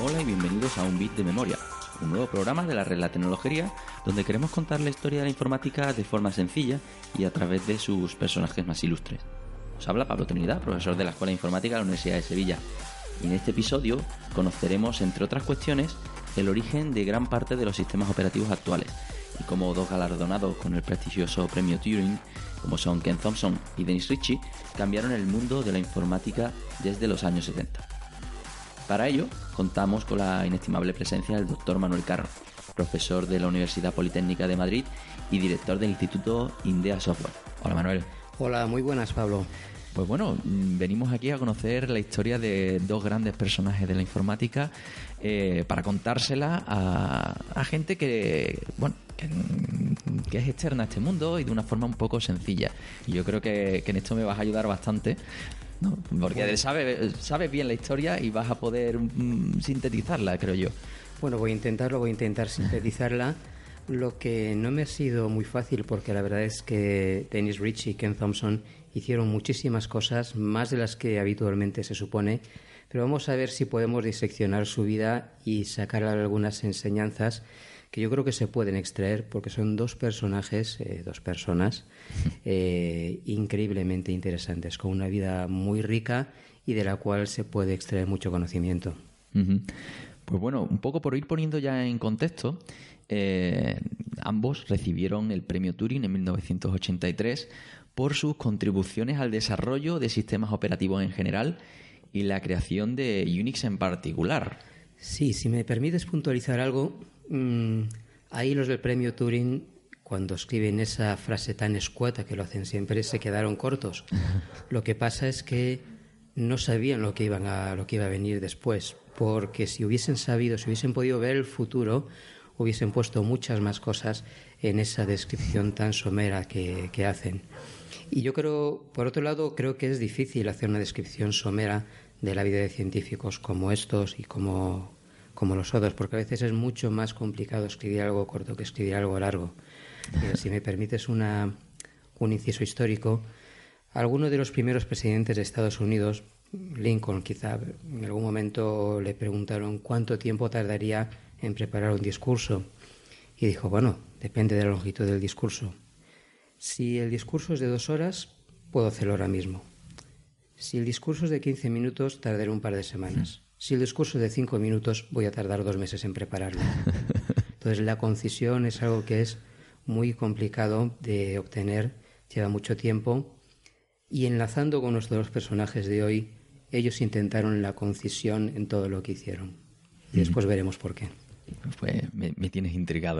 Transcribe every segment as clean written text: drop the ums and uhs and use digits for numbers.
Hola y bienvenidos a Un Bit de Memoria, un nuevo programa de la Red La Tecnología, donde queremos contar la historia de la informática de forma sencilla y a través de sus personajes más ilustres. Os habla Pablo Trinidad, profesor de la Escuela de Informática de la Universidad de Sevilla. Y en este episodio conoceremos, entre otras cuestiones, el origen de gran parte de los sistemas operativos actuales y cómo dos galardonados con el prestigioso premio Turing, como son Ken Thompson y Dennis Ritchie, cambiaron el mundo de la informática desde los años 70. Para ello, contamos con la inestimable presencia del Dr. Manuel Carro, profesor de la Universidad Politécnica de Madrid y director del Instituto Indea Software. Hola, Manuel. Hola, muy buenas, Pablo. Pues bueno, venimos aquí a conocer la historia de dos grandes personajes de la informática para contársela a gente que es externa a este mundo y de una forma un poco sencilla. Y yo creo que en esto me vas a ayudar bastante, ¿no? Porque sabes bien la historia y vas a poder sintetizarla, creo yo. Bueno, voy a intentar sintetizarla. Lo que no me ha sido muy fácil, porque la verdad es que Dennis Ritchie y Ken Thompson hicieron muchísimas cosas, más de las que habitualmente se supone, pero vamos a ver si podemos diseccionar su vida y sacar algunas enseñanzas que yo creo que se pueden extraer, porque son dos personajes, dos personas increíblemente interesantes, con una vida muy rica y de la cual se puede extraer mucho conocimiento. Uh-huh. Pues bueno, un poco por ir poniendo ya en contexto, ambos recibieron el premio Turing en 1983 por sus contribuciones al desarrollo de sistemas operativos en general y la creación de Unix en particular. Sí, si me permites puntualizar algo, ahí los del premio Turing, cuando escriben esa frase tan escueta que lo hacen siempre, se quedaron cortos. Lo que pasa es que no sabían lo que iba a venir después, porque si hubiesen sabido, si hubiesen podido ver el futuro, hubiesen puesto muchas más cosas en esa descripción tan somera que hacen. Y yo creo, por otro lado, creo que es difícil hacer una descripción somera de la vida de científicos como estos y como los otros, porque a veces es mucho más complicado escribir algo corto que escribir algo largo. Si me permites un inciso histórico, alguno de los primeros presidentes de Estados Unidos, Lincoln quizá, en algún momento le preguntaron cuánto tiempo tardaría en preparar un discurso. Y dijo, bueno, depende de la longitud del discurso. Si el discurso es de 2 horas, puedo hacerlo ahora mismo. Si el discurso es de 15 minutos, tardaré un par de semanas. Si el discurso es de 5 minutos, voy a tardar 2 meses en prepararlo. Entonces, la concisión es algo que es muy complicado de obtener, lleva mucho tiempo. Y enlazando con nuestros personajes de hoy, ellos intentaron la concisión en todo lo que hicieron. Y después veremos por qué. Pues me tienes intrigado.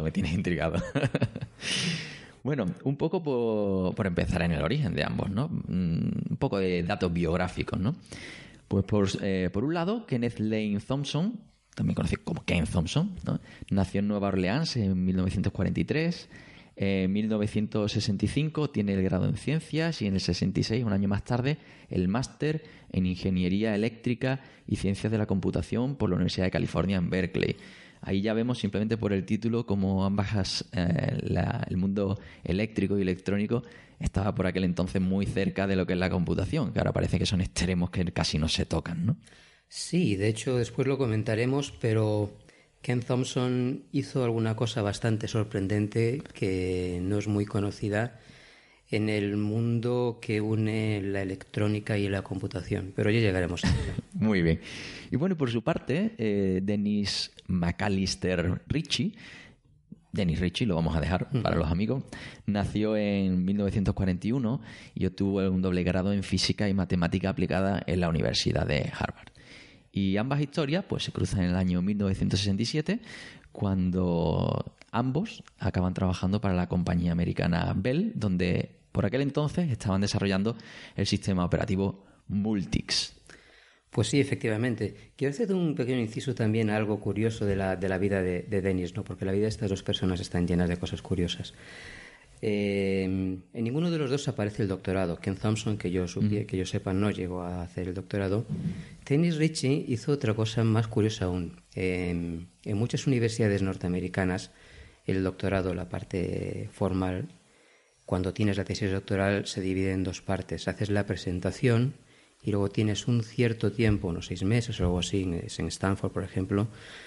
Bueno, un poco por empezar en el origen de ambos, ¿no? Un poco de datos biográficos, ¿no? Pues por un lado, Kenneth Lane Thompson, también conocido como Ken Thompson, ¿no? Nació en Nueva Orleans en 1943. En 1965 tiene el grado en Ciencias y en el 66, un año más tarde, el máster en Ingeniería Eléctrica y Ciencias de la Computación por la Universidad de California en Berkeley. Ahí ya vemos simplemente por el título como ambas el mundo eléctrico y electrónico estaba por aquel entonces muy cerca de lo que es la computación, que ahora parece que son extremos que casi no se tocan, ¿no? Sí, de hecho después lo comentaremos, pero Ken Thompson hizo alguna cosa bastante sorprendente que no es muy conocida en el mundo que une la electrónica y la computación, pero ya llegaremos a ello. Muy bien. Y bueno, por su parte, Dennis McAllister Ritchie, Dennis Ritchie, lo vamos a dejar para los amigos, nació en 1941 y obtuvo un doble grado en Física y Matemática Aplicada en la Universidad de Harvard. Y ambas historias pues se cruzan en el año 1967, cuando ambos acaban trabajando para la compañía americana Bell, donde por aquel entonces estaban desarrollando el sistema operativo Multics. Pues sí, efectivamente. Quiero hacer un pequeño inciso también a algo curioso de la vida de Dennis, ¿no? Porque la vida de estas dos personas están llenas de cosas curiosas. En ninguno de los dos aparece el doctorado. Ken Thompson, que yo sepa, no llegó a hacer el doctorado. Dennis Ritchie hizo otra cosa más curiosa aún. En muchas universidades norteamericanas, el doctorado, la parte formal, cuando tienes la tesis doctoral, se divide en 2 partes. Haces la presentación y luego tienes un cierto tiempo, unos 6 meses o algo así, en Stanford, por ejemplo,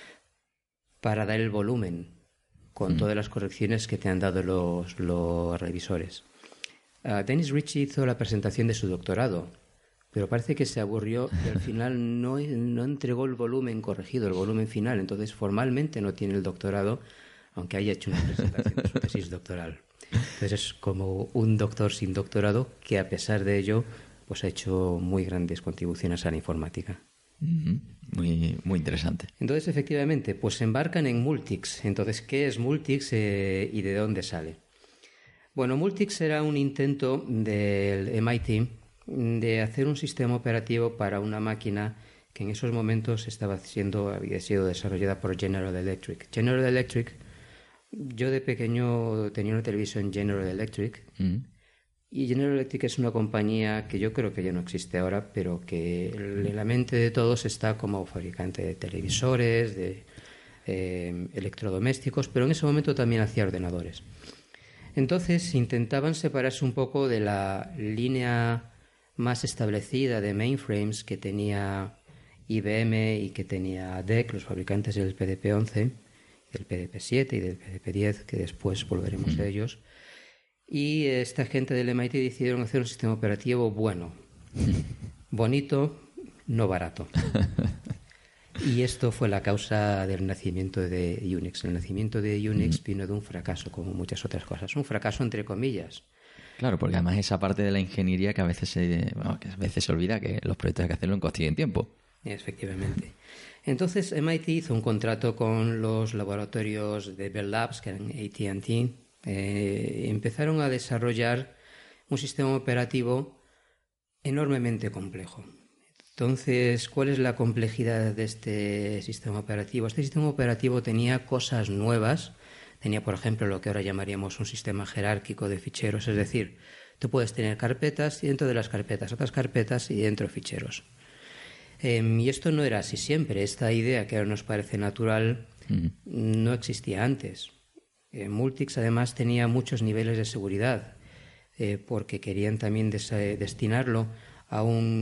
para dar el volumen con todas las correcciones que te han dado los revisores. Dennis Ritchie hizo la presentación de su doctorado, pero parece que se aburrió y al final no entregó el volumen corregido, el volumen final. Entonces, formalmente no tiene el doctorado, aunque haya hecho una presentación de su tesis doctoral. Entonces, es como un doctor sin doctorado que, a pesar de ello, pues ha hecho muy grandes contribuciones a la informática. Muy, muy interesante. Entonces, efectivamente, pues se embarcan en Multics. Entonces, ¿qué es Multics y de dónde sale? Bueno, Multics era un intento del MIT de hacer un sistema operativo para una máquina que en esos momentos había sido desarrollada por General Electric. General Electric, yo de pequeño tenía una televisión General Electric, y General Electric es una compañía que yo creo que ya no existe ahora, pero que en la mente de todos está como fabricante de televisores, de electrodomésticos, pero en ese momento también hacía ordenadores. Entonces intentaban separarse un poco de la línea más establecida de mainframes que tenía IBM y que tenía DEC, los fabricantes del PDP-11, del PDP-7 y del PDP-10, que después volveremos a ellos. Y esta gente del MIT decidieron hacer un sistema operativo bueno, bonito, no barato. Y esto fue la causa del nacimiento de Unix. El nacimiento de Unix vino de un fracaso, como muchas otras cosas. Un fracaso entre comillas. Claro, porque además esa parte de la ingeniería que a veces se olvida, que los proyectos hay que hacerlo en cuestión de tiempo. Efectivamente. Entonces MIT hizo un contrato con los laboratorios de Bell Labs, que eran AT&T. Empezaron a desarrollar un sistema operativo enormemente complejo. Entonces, ¿cuál es la complejidad de este sistema operativo? Este sistema operativo tenía cosas nuevas. Tenía, por ejemplo, lo que ahora llamaríamos un sistema jerárquico de ficheros. Es decir, tú puedes tener carpetas y dentro de las carpetas otras carpetas y dentro ficheros. Y esto no era así siempre. Esta idea que ahora nos parece natural no existía antes. Multics además tenía muchos niveles de seguridad porque querían también destinarlo a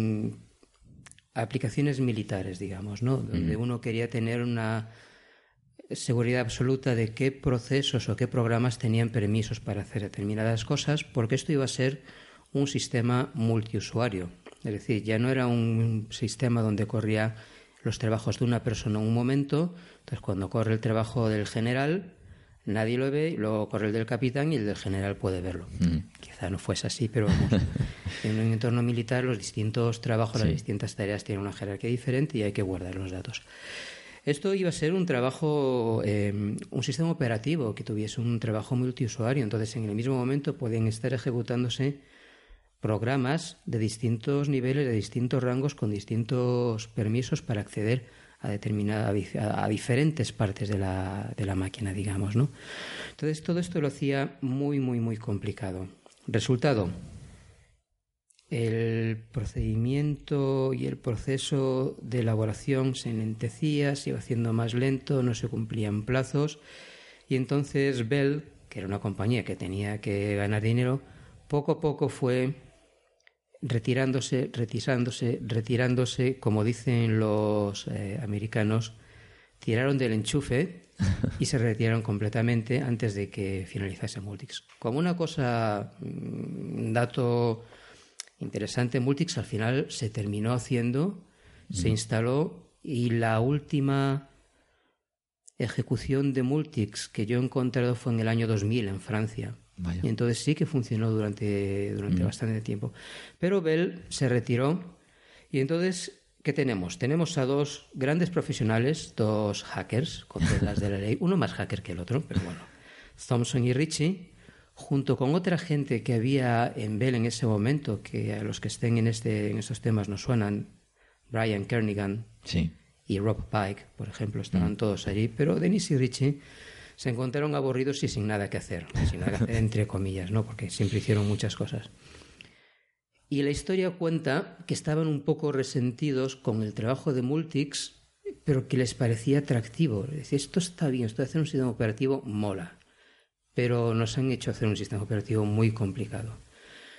aplicaciones militares, digamos, ¿no? Donde uno quería tener una seguridad absoluta de qué procesos o qué programas tenían permisos para hacer determinadas cosas, porque esto iba a ser un sistema multiusuario. Es decir, ya no era un sistema donde corría los trabajos de una persona en un momento. Entonces, cuando corre el trabajo del general, nadie lo ve, y luego corre el del capitán y el del general puede verlo. Quizá no fuese así, pero vamos, en un entorno militar los distintos trabajos, las distintas tareas tienen una jerarquía diferente y hay que guardar los datos. Esto iba a ser un trabajo, un sistema operativo que tuviese un trabajo multiusuario. Entonces, en el mismo momento podían estar ejecutándose programas de distintos niveles, de distintos rangos, con distintos permisos para acceder a diferentes partes de la máquina, digamos, ¿no? Entonces, todo esto lo hacía muy, muy, muy complicado. Resultado: el procedimiento y el proceso de elaboración se enlentecía, se iba haciendo más lento, no se cumplían plazos, y entonces Bell, que era una compañía que tenía que ganar dinero, poco a poco fue retirándose, como dicen los americanos, tiraron del enchufe y se retiraron completamente antes de que finalizase Multics. Como una cosa, un dato interesante, Multics al final se terminó haciendo, se instaló, y la última ejecución de Multics que yo he encontrado fue en el año 2000 en Francia. Vaya. Y entonces sí que funcionó durante bastante tiempo. Pero Bell se retiró y entonces, ¿qué tenemos? Tenemos a dos grandes profesionales, dos hackers, con todas las de la ley, uno más hacker que el otro, pero bueno, Thompson y Ritchie, junto con otra gente que había en Bell en ese momento, que a los que estén en estos temas nos suenan, Brian Kernighan y Rob Pike, por ejemplo, estaban todos allí, pero Dennis y Ritchie se encontraron aburridos y sin nada que hacer, entre comillas, ¿no? Porque siempre hicieron muchas cosas. Y la historia cuenta que estaban un poco resentidos con el trabajo de Multics, pero que les parecía atractivo. Es decir, esto está bien, esto de hacer un sistema operativo mola, pero nos han hecho hacer un sistema operativo muy complicado.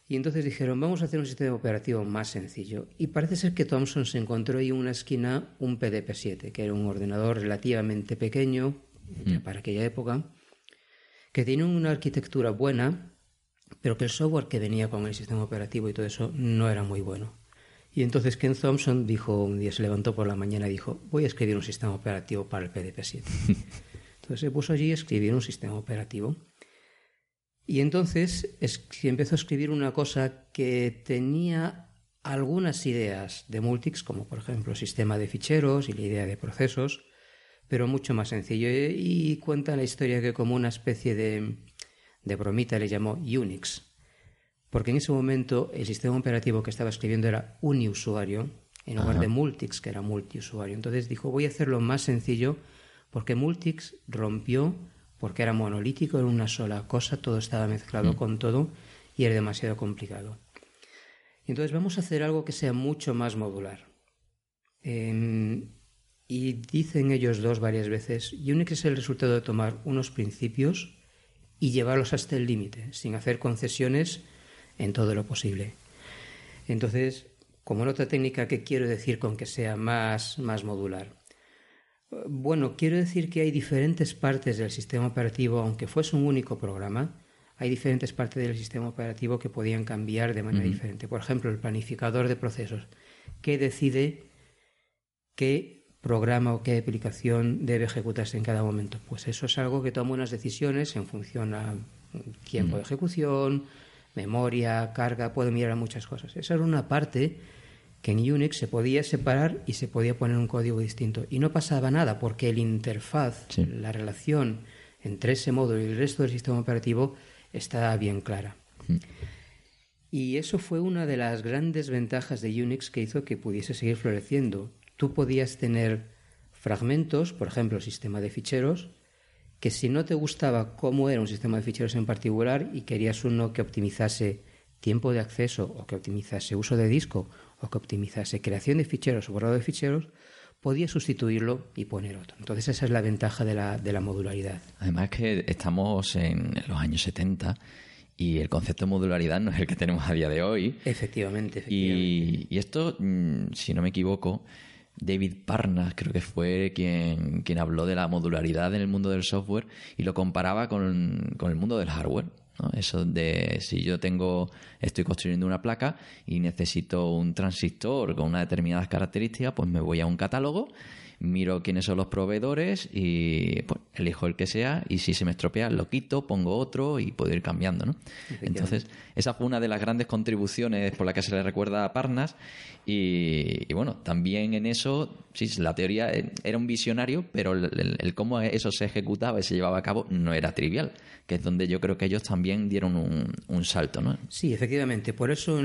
Y entonces dijeron, vamos a hacer un sistema operativo más sencillo. Y parece ser que Thomson se encontró ahí en una esquina un PDP-7, que era un ordenador relativamente pequeño ya para aquella época, que tenía una arquitectura buena, pero que el software que venía con el sistema operativo y todo eso no era muy bueno. Y entonces Ken Thompson dijo, un día se levantó por la mañana y dijo, voy a escribir un sistema operativo para el PDP-7. Entonces se puso allí a escribir un sistema operativo. Y entonces empezó a escribir una cosa que tenía algunas ideas de Multics, como por ejemplo el sistema de ficheros y la idea de procesos, pero mucho más sencillo. Y cuenta la historia que como una especie de bromita le llamó Unix, porque en ese momento el sistema operativo que estaba escribiendo era uniusuario, en lugar de Multics, que era multiusuario. Entonces dijo, voy a hacerlo más sencillo, porque Multics rompió, porque era monolítico, era una sola cosa, todo estaba mezclado con todo y era demasiado complicado. Entonces vamos a hacer algo que sea mucho más modular. Y dicen ellos dos varias veces, Unix es el resultado de tomar unos principios y llevarlos hasta el límite, sin hacer concesiones en todo lo posible. Entonces, como nota técnica, ¿qué quiero decir con que sea más modular? Bueno, quiero decir que hay diferentes partes del sistema operativo, aunque fuese un único programa, hay diferentes partes del sistema operativo que podían cambiar de manera diferente. Por ejemplo, el planificador de procesos, que decide qué programa o qué aplicación debe ejecutarse en cada momento. Pues eso es algo que toma unas decisiones en función a tiempo de ejecución, memoria, carga, puede mirar a muchas cosas. Esa era una parte que en Unix se podía separar y se podía poner un código distinto. Y no pasaba nada, porque el interfaz, la relación entre ese módulo y el resto del sistema operativo está bien clara. Y eso fue una de las grandes ventajas de Unix que hizo que pudiese seguir floreciendo. Tú podías tener fragmentos, por ejemplo, el sistema de ficheros, que si no te gustaba cómo era un sistema de ficheros en particular y querías uno que optimizase tiempo de acceso o que optimizase uso de disco o que optimizase creación de ficheros o borrado de ficheros, podías sustituirlo y poner otro. Entonces esa es la ventaja de la modularidad. Además que estamos en los años 70 y el concepto de modularidad no es el que tenemos a día de hoy. Efectivamente. Y esto, si no me equivoco, David Parnas creo que fue quien habló de la modularidad en el mundo del software y lo comparaba con el mundo del hardware, ¿no? Eso de si yo estoy construyendo una placa y necesito un transistor con unas determinadas características, pues me voy a un catálogo, miro quiénes son los proveedores y pues elijo el que sea, y si se me estropea lo quito, pongo otro y puedo ir cambiando, ¿no? Entonces esa fue una de las grandes contribuciones por la que se le recuerda a Parnas y bueno, también en eso sí, la teoría era un visionario, pero el cómo eso se ejecutaba y se llevaba a cabo no era trivial, que es donde yo creo que ellos también dieron un salto, ¿no? Sí, efectivamente, por eso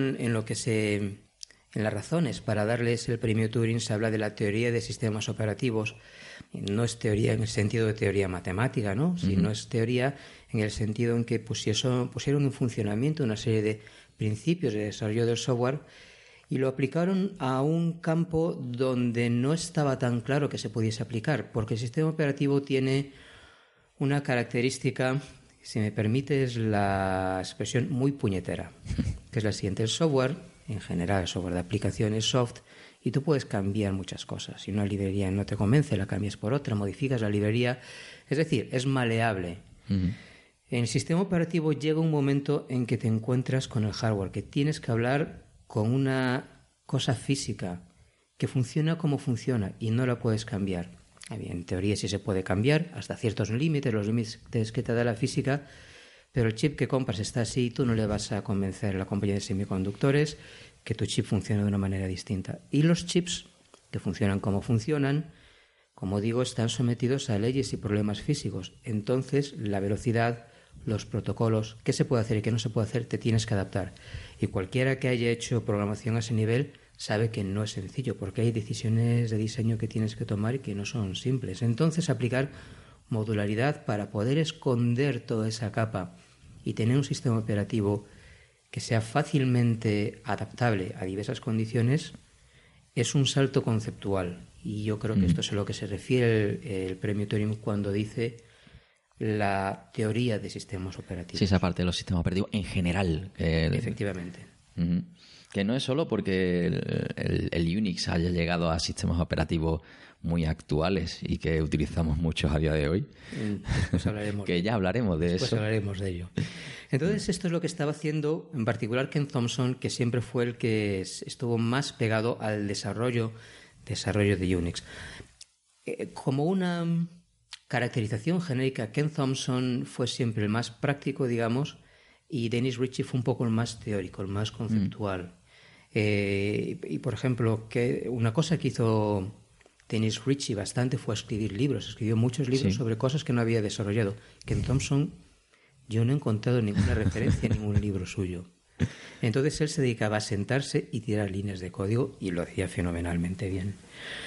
en las razones para darles el premio Turing se habla de la teoría de sistemas operativos. No es teoría en el sentido de teoría matemática, ¿no? Sino es teoría en el sentido en que pusieron en funcionamiento una serie de principios de desarrollo del software y lo aplicaron a un campo donde no estaba tan claro que se pudiese aplicar, porque el sistema operativo tiene una característica, si me permites la expresión, muy puñetera, que es la siguiente. El software, en general, el software de aplicación es soft y tú puedes cambiar muchas cosas. Si una librería no te convence, la cambias por otra, modificas la librería. Es decir, es maleable. En el sistema operativo llega un momento en que te encuentras con el hardware, que tienes que hablar con una cosa física que funciona como funciona y no la puedes cambiar. En teoría sí se puede cambiar hasta ciertos límites, los límites que te da la física, pero el chip que compras está así y tú no le vas a convencer a la compañía de semiconductores que tu chip funcione de una manera distinta. Y los chips que funcionan como funcionan, como digo, están sometidos a leyes y problemas físicos. Entonces, la velocidad, los protocolos, qué se puede hacer y qué no se puede hacer, te tienes que adaptar. Y cualquiera que haya hecho programación a ese nivel sabe que no es sencillo, porque hay decisiones de diseño que tienes que tomar y que no son simples. Entonces, aplicar modularidad para poder esconder toda esa capa y tener un sistema operativo que sea fácilmente adaptable a diversas condiciones es un salto conceptual. Y yo creo que esto es a lo que se refiere el premio Turing cuando dice la teoría de sistemas operativos. Sí, esa parte de los sistemas operativos en general. Efectivamente. Que no es solo porque el Unix haya llegado a sistemas operativos muy actuales y que utilizamos muchos a día de hoy. Después hablaremos. Que ya hablaremos de Después eso. hablaremos de ello. Entonces, esto es lo que estaba haciendo, en particular Ken Thompson, que siempre fue el que estuvo más pegado al desarrollo de Unix. Como una caracterización genérica, Ken Thompson fue siempre el más práctico, digamos, y Dennis Ritchie fue un poco el más teórico, el más conceptual. Y por ejemplo, que una cosa que hizo Dennis Ritchie bastante fue escribir libros. Escribió muchos libros sobre cosas que no había desarrollado. Ken Thompson, yo no he encontrado ninguna referencia en ningún libro suyo. Entonces él se dedicaba a sentarse y tirar líneas de código y lo hacía fenomenalmente bien.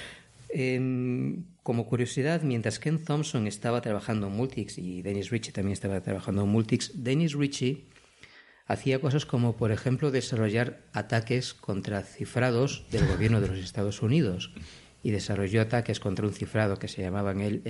Como curiosidad, mientras Ken Thompson estaba trabajando en Multics y Dennis Ritchie también estaba trabajando en Multics, Dennis Ritchie hacía cosas como, por ejemplo, desarrollar ataques contra cifrados del gobierno de los Estados Unidos, y desarrolló ataques contra un cifrado que se llamaban el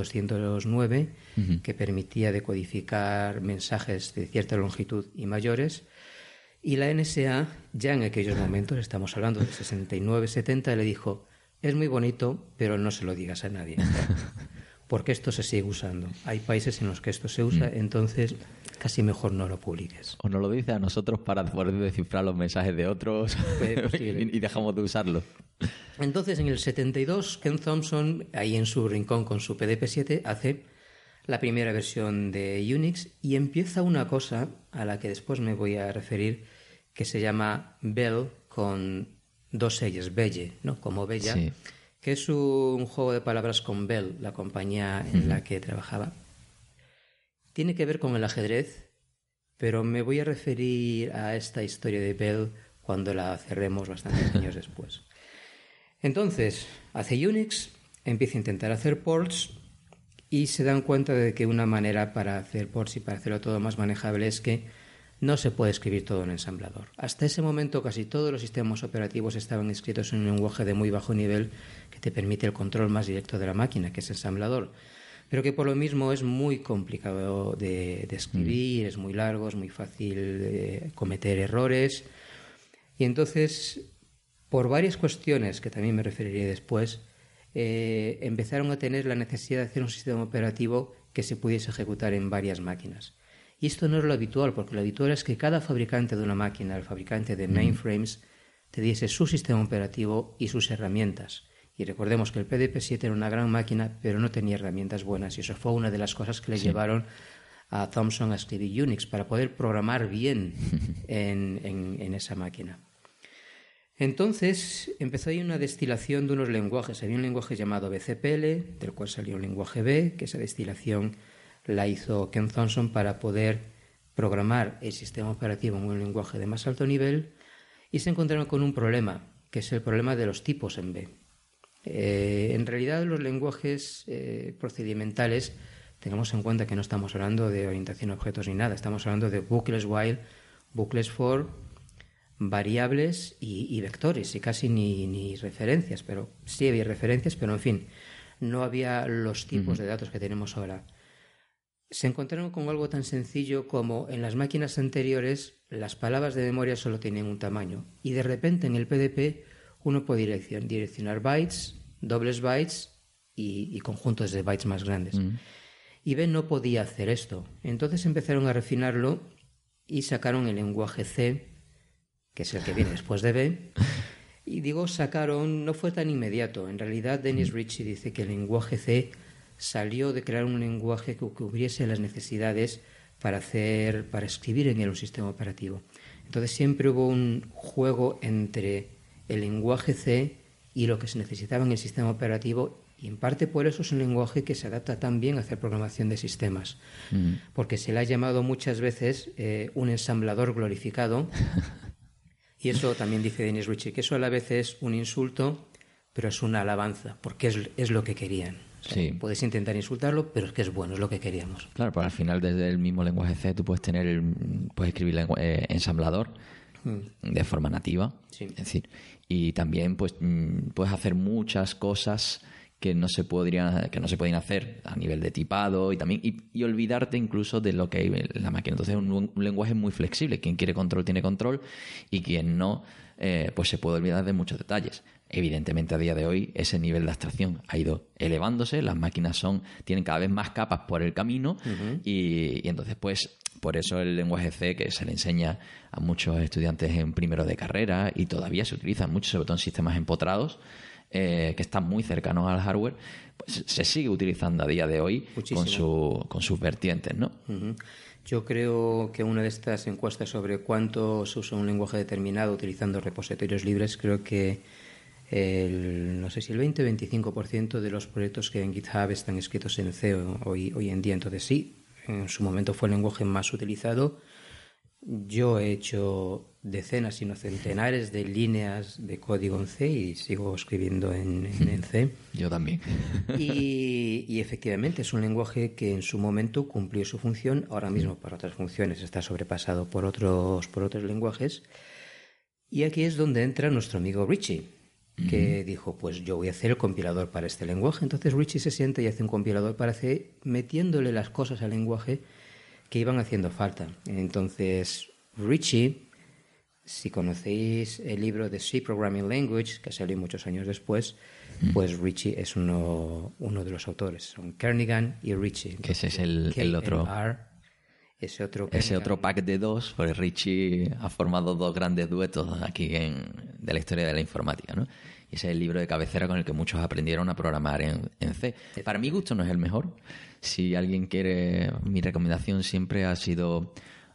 M209, que permitía decodificar mensajes de cierta longitud y mayores. Y la NSA, ya en aquellos momentos, estamos hablando de 69-70, le dijo: es muy bonito, pero no se lo digas a nadie, porque esto se sigue usando. Hay países en los que esto se usa, entonces casi mejor no lo publiques. O nos lo dice a nosotros para poder descifrar los mensajes de otros y dejamos de usarlo. Entonces, en el 72, Ken Thompson, ahí en su rincón con su PDP-7, hace la primera versión de Unix y empieza una cosa a la que después me voy a referir, que se llama Bell, con dos L's, Belle, ¿no? Como Bella, sí, que es un juego de palabras con Bell, la compañía en la que trabajaba. Tiene que ver con el ajedrez, pero me voy a referir a esta historia de Bell cuando la cerremos bastantes años después. Entonces, hace Unix, empieza a intentar hacer ports y se dan cuenta de que una manera para hacer ports y para hacerlo todo más manejable es que no se puede escribir todo en ensamblador. Hasta ese momento casi todos los sistemas operativos estaban escritos en un lenguaje de muy bajo nivel que te permite el control más directo de la máquina, que es ensamblador, pero que por lo mismo es muy complicado de escribir, es muy largo, es muy fácil cometer errores. Y entonces, por varias cuestiones que también me referiré después, empezaron a tener la necesidad de hacer un sistema operativo que se pudiese ejecutar en varias máquinas. Y esto no es lo habitual, porque lo habitual es que cada fabricante de una máquina, el fabricante de mainframes, te diese su sistema operativo y sus herramientas. Y recordemos que el PDP-7 era una gran máquina, pero no tenía herramientas buenas, y eso fue una de las cosas que le llevaron a Thompson a escribir Unix, para poder programar bien en esa máquina. Entonces empezó ahí una destilación de unos lenguajes. Había un lenguaje llamado BCPL, del cual salió un lenguaje B, que esa destilación la hizo Ken Thompson para poder programar el sistema operativo en un lenguaje de más alto nivel, y se encontraron con un problema, que es el problema de los tipos en B. En realidad los lenguajes procedimentales, tengamos en cuenta que no estamos hablando de orientación a objetos ni nada, estamos hablando de bucles while, bucles for, variables y vectores, y casi ni referencias, pero sí había referencias, pero en fin, no había los tipos de datos que tenemos ahora. Se encontraron con algo tan sencillo como en las máquinas anteriores las palabras de memoria solo tenían un tamaño, y de repente en el PDP uno puede direccionar bytes, dobles bytes y conjuntos de bytes más grandes. Y B no podía hacer esto. Entonces empezaron a refinarlo y sacaron el lenguaje C, que es el que viene después de B. Y digo sacaron, no fue tan inmediato. En realidad Dennis Ritchie dice que el lenguaje C salió de crear un lenguaje que cubriese las necesidades para escribir en él un sistema operativo. Entonces siempre hubo un juego entre el lenguaje C y lo que se necesitaba en el sistema operativo, y en parte por eso es un lenguaje que se adapta tan bien a hacer programación de sistemas, porque se le ha llamado muchas veces un ensamblador glorificado. Y eso también dice Dennis Ritchie, que eso a la vez es un insulto, pero es una alabanza, porque es lo que querían. O sea, puedes intentar insultarlo, pero es que es bueno, es lo que queríamos. Claro, pues al final desde el mismo lenguaje C tú puedes escribir ensamblador de forma nativa, es decir, y también pues puedes hacer muchas cosas que no se podían hacer a nivel de tipado y también y olvidarte incluso de lo que hay en la máquina. Entonces es un lenguaje muy flexible. Quien quiere control tiene control y quien no, pues se puede olvidar de muchos detalles. Evidentemente a día de hoy ese nivel de abstracción ha ido elevándose, las máquinas tienen cada vez más capas por el camino y entonces pues por eso el lenguaje C, que se le enseña a muchos estudiantes en primero de carrera y todavía se utiliza mucho, sobre todo en sistemas empotrados, que están muy cercanos al hardware, pues se sigue utilizando a día de hoy con sus vertientes, ¿no? Yo creo que una de estas encuestas sobre cuánto se usa un lenguaje determinado utilizando repositorios libres, creo que no sé si el 20 o 25% de los proyectos que en GitHub están escritos en C hoy en día. Entonces sí, en su momento fue el lenguaje más utilizado. Yo he hecho decenas, si no centenares de líneas de código en C y sigo escribiendo en C. Yo también. Y efectivamente es un lenguaje que en su momento cumplió su función. Ahora mismo para otras funciones está sobrepasado por otros lenguajes. Y aquí es donde entra nuestro amigo Richie, que dijo, pues yo voy a hacer el compilador para este lenguaje. Entonces Richie se sienta y hace un compilador para C, metiéndole las cosas al lenguaje que iban haciendo falta. Entonces Richie, si conocéis el libro de C Programming Language, que salió muchos años después, pues Richie es uno de los autores. Son Kernighan y Richie. Que ese es el otro... Ese otro pack de dos, pues Richie ha formado dos grandes duetos aquí de la historia de la informática, ¿no? Y ese es el libro de cabecera con el que muchos aprendieron a programar en C. Para mi gusto no es el mejor. Si alguien quiere, mi recomendación siempre ha sido...